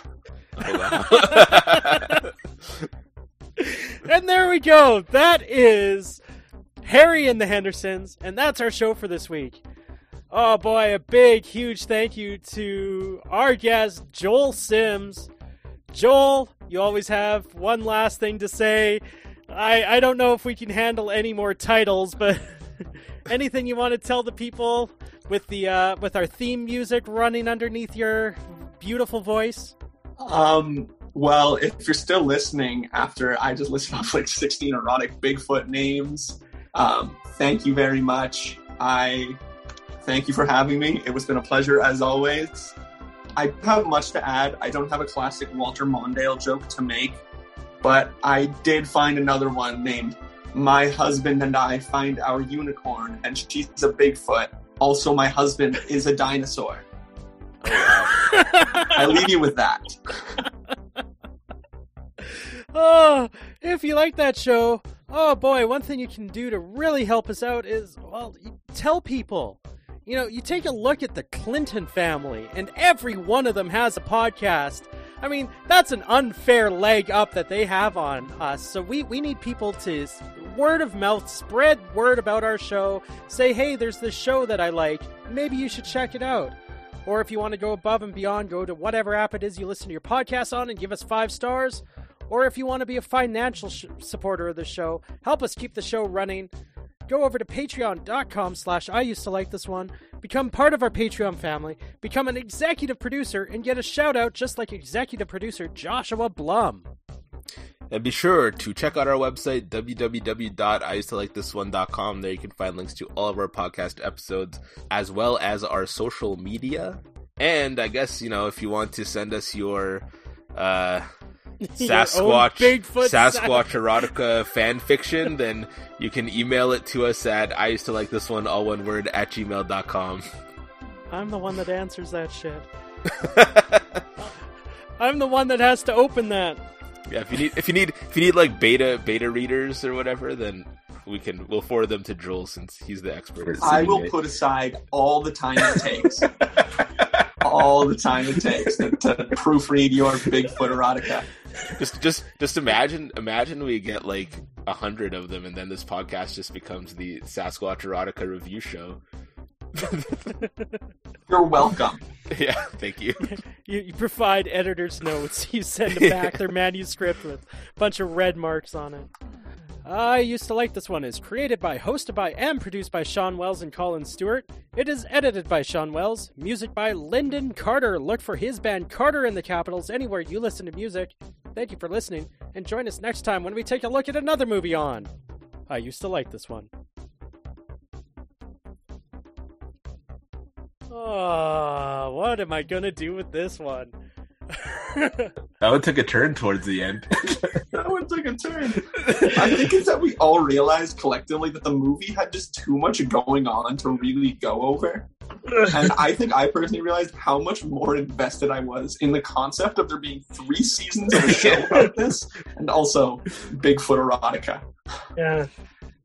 Oh, wow. And there we go. That is Harry and the Hendersons, and that's our show for this week. Oh boy, a big, huge thank you to our guest, Joel Sims. Joel, you always have one last thing to say. I don't know if we can handle any more titles, but anything you want to tell the people with the with our theme music running underneath your beautiful voice? Well, if you're still listening after I just listed off like 16 erotic Bigfoot names, thank you very much. I thank you for having me. It's been a pleasure as always. I don't have much to add. I don't have a classic Walter Mondale joke to make, but I did find another one named "My Husband and I Find Our Unicorn, and She's a Bigfoot. Also, my husband is a dinosaur." I leave you with that. Oh, if you like that show, oh boy, one thing you can do to really help us out is, well, you tell people. You know, you take a look at the Clinton family, and every one of them has a podcast. I mean, that's an unfair leg up that they have on us. So we need people to word of mouth, spread word about our show. Say, hey, there's this show that I like. Maybe you should check it out. Or if you want to go above and beyond, go to whatever app it is you listen to your podcast on and give us 5 stars. Or if you want to be a financial supporter of the show, help us keep the show running, go over to patreon.com/IUsedToLikeThisOne, become part of our Patreon family, become an executive producer, and get a shout out just like executive producer Joshua Blum. And be sure to check out our website, www.IusedToLikeThisOne.com. There you can find links to all of our podcast episodes, as well as our social media. And I guess, you know, if you want to send us your Sasquatch erotica fan fiction, then you can email it to us at IusedToLikeThisOne, all one word, @gmail.com. I'm the one that answers that shit. I'm the one that has to open that. Yeah, if you need like beta readers or whatever, then we'll forward them to Joel since he's the expert. I will put aside all the time it takes. All the time it takes to proofread your Bigfoot erotica. Just imagine we get like 100 of them, and then this podcast just becomes the Sasquatch erotica review show. You're welcome. Yeah, thank you. You provide editor's notes. You send them back their manuscript with a bunch of red marks on it. I Used to Like This One is created by, hosted by, and produced by Sean Wells and Colin Stewart. It is edited by Sean Wells. Music by Lyndon Carter. Look for his band Carter in the Capitals anywhere you listen to music. Thank you for listening, and join us next time when we take a look at another movie on I Used to Like This One. Oh, what am I gonna do with this one? That one took a turn towards the end. That one took a turn. I think it's that we all realized collectively that the movie had just too much going on to really go over. And I think I personally realized how much more invested I was in the concept of there being 3 seasons of a show about this, and also Bigfoot erotica. Yeah.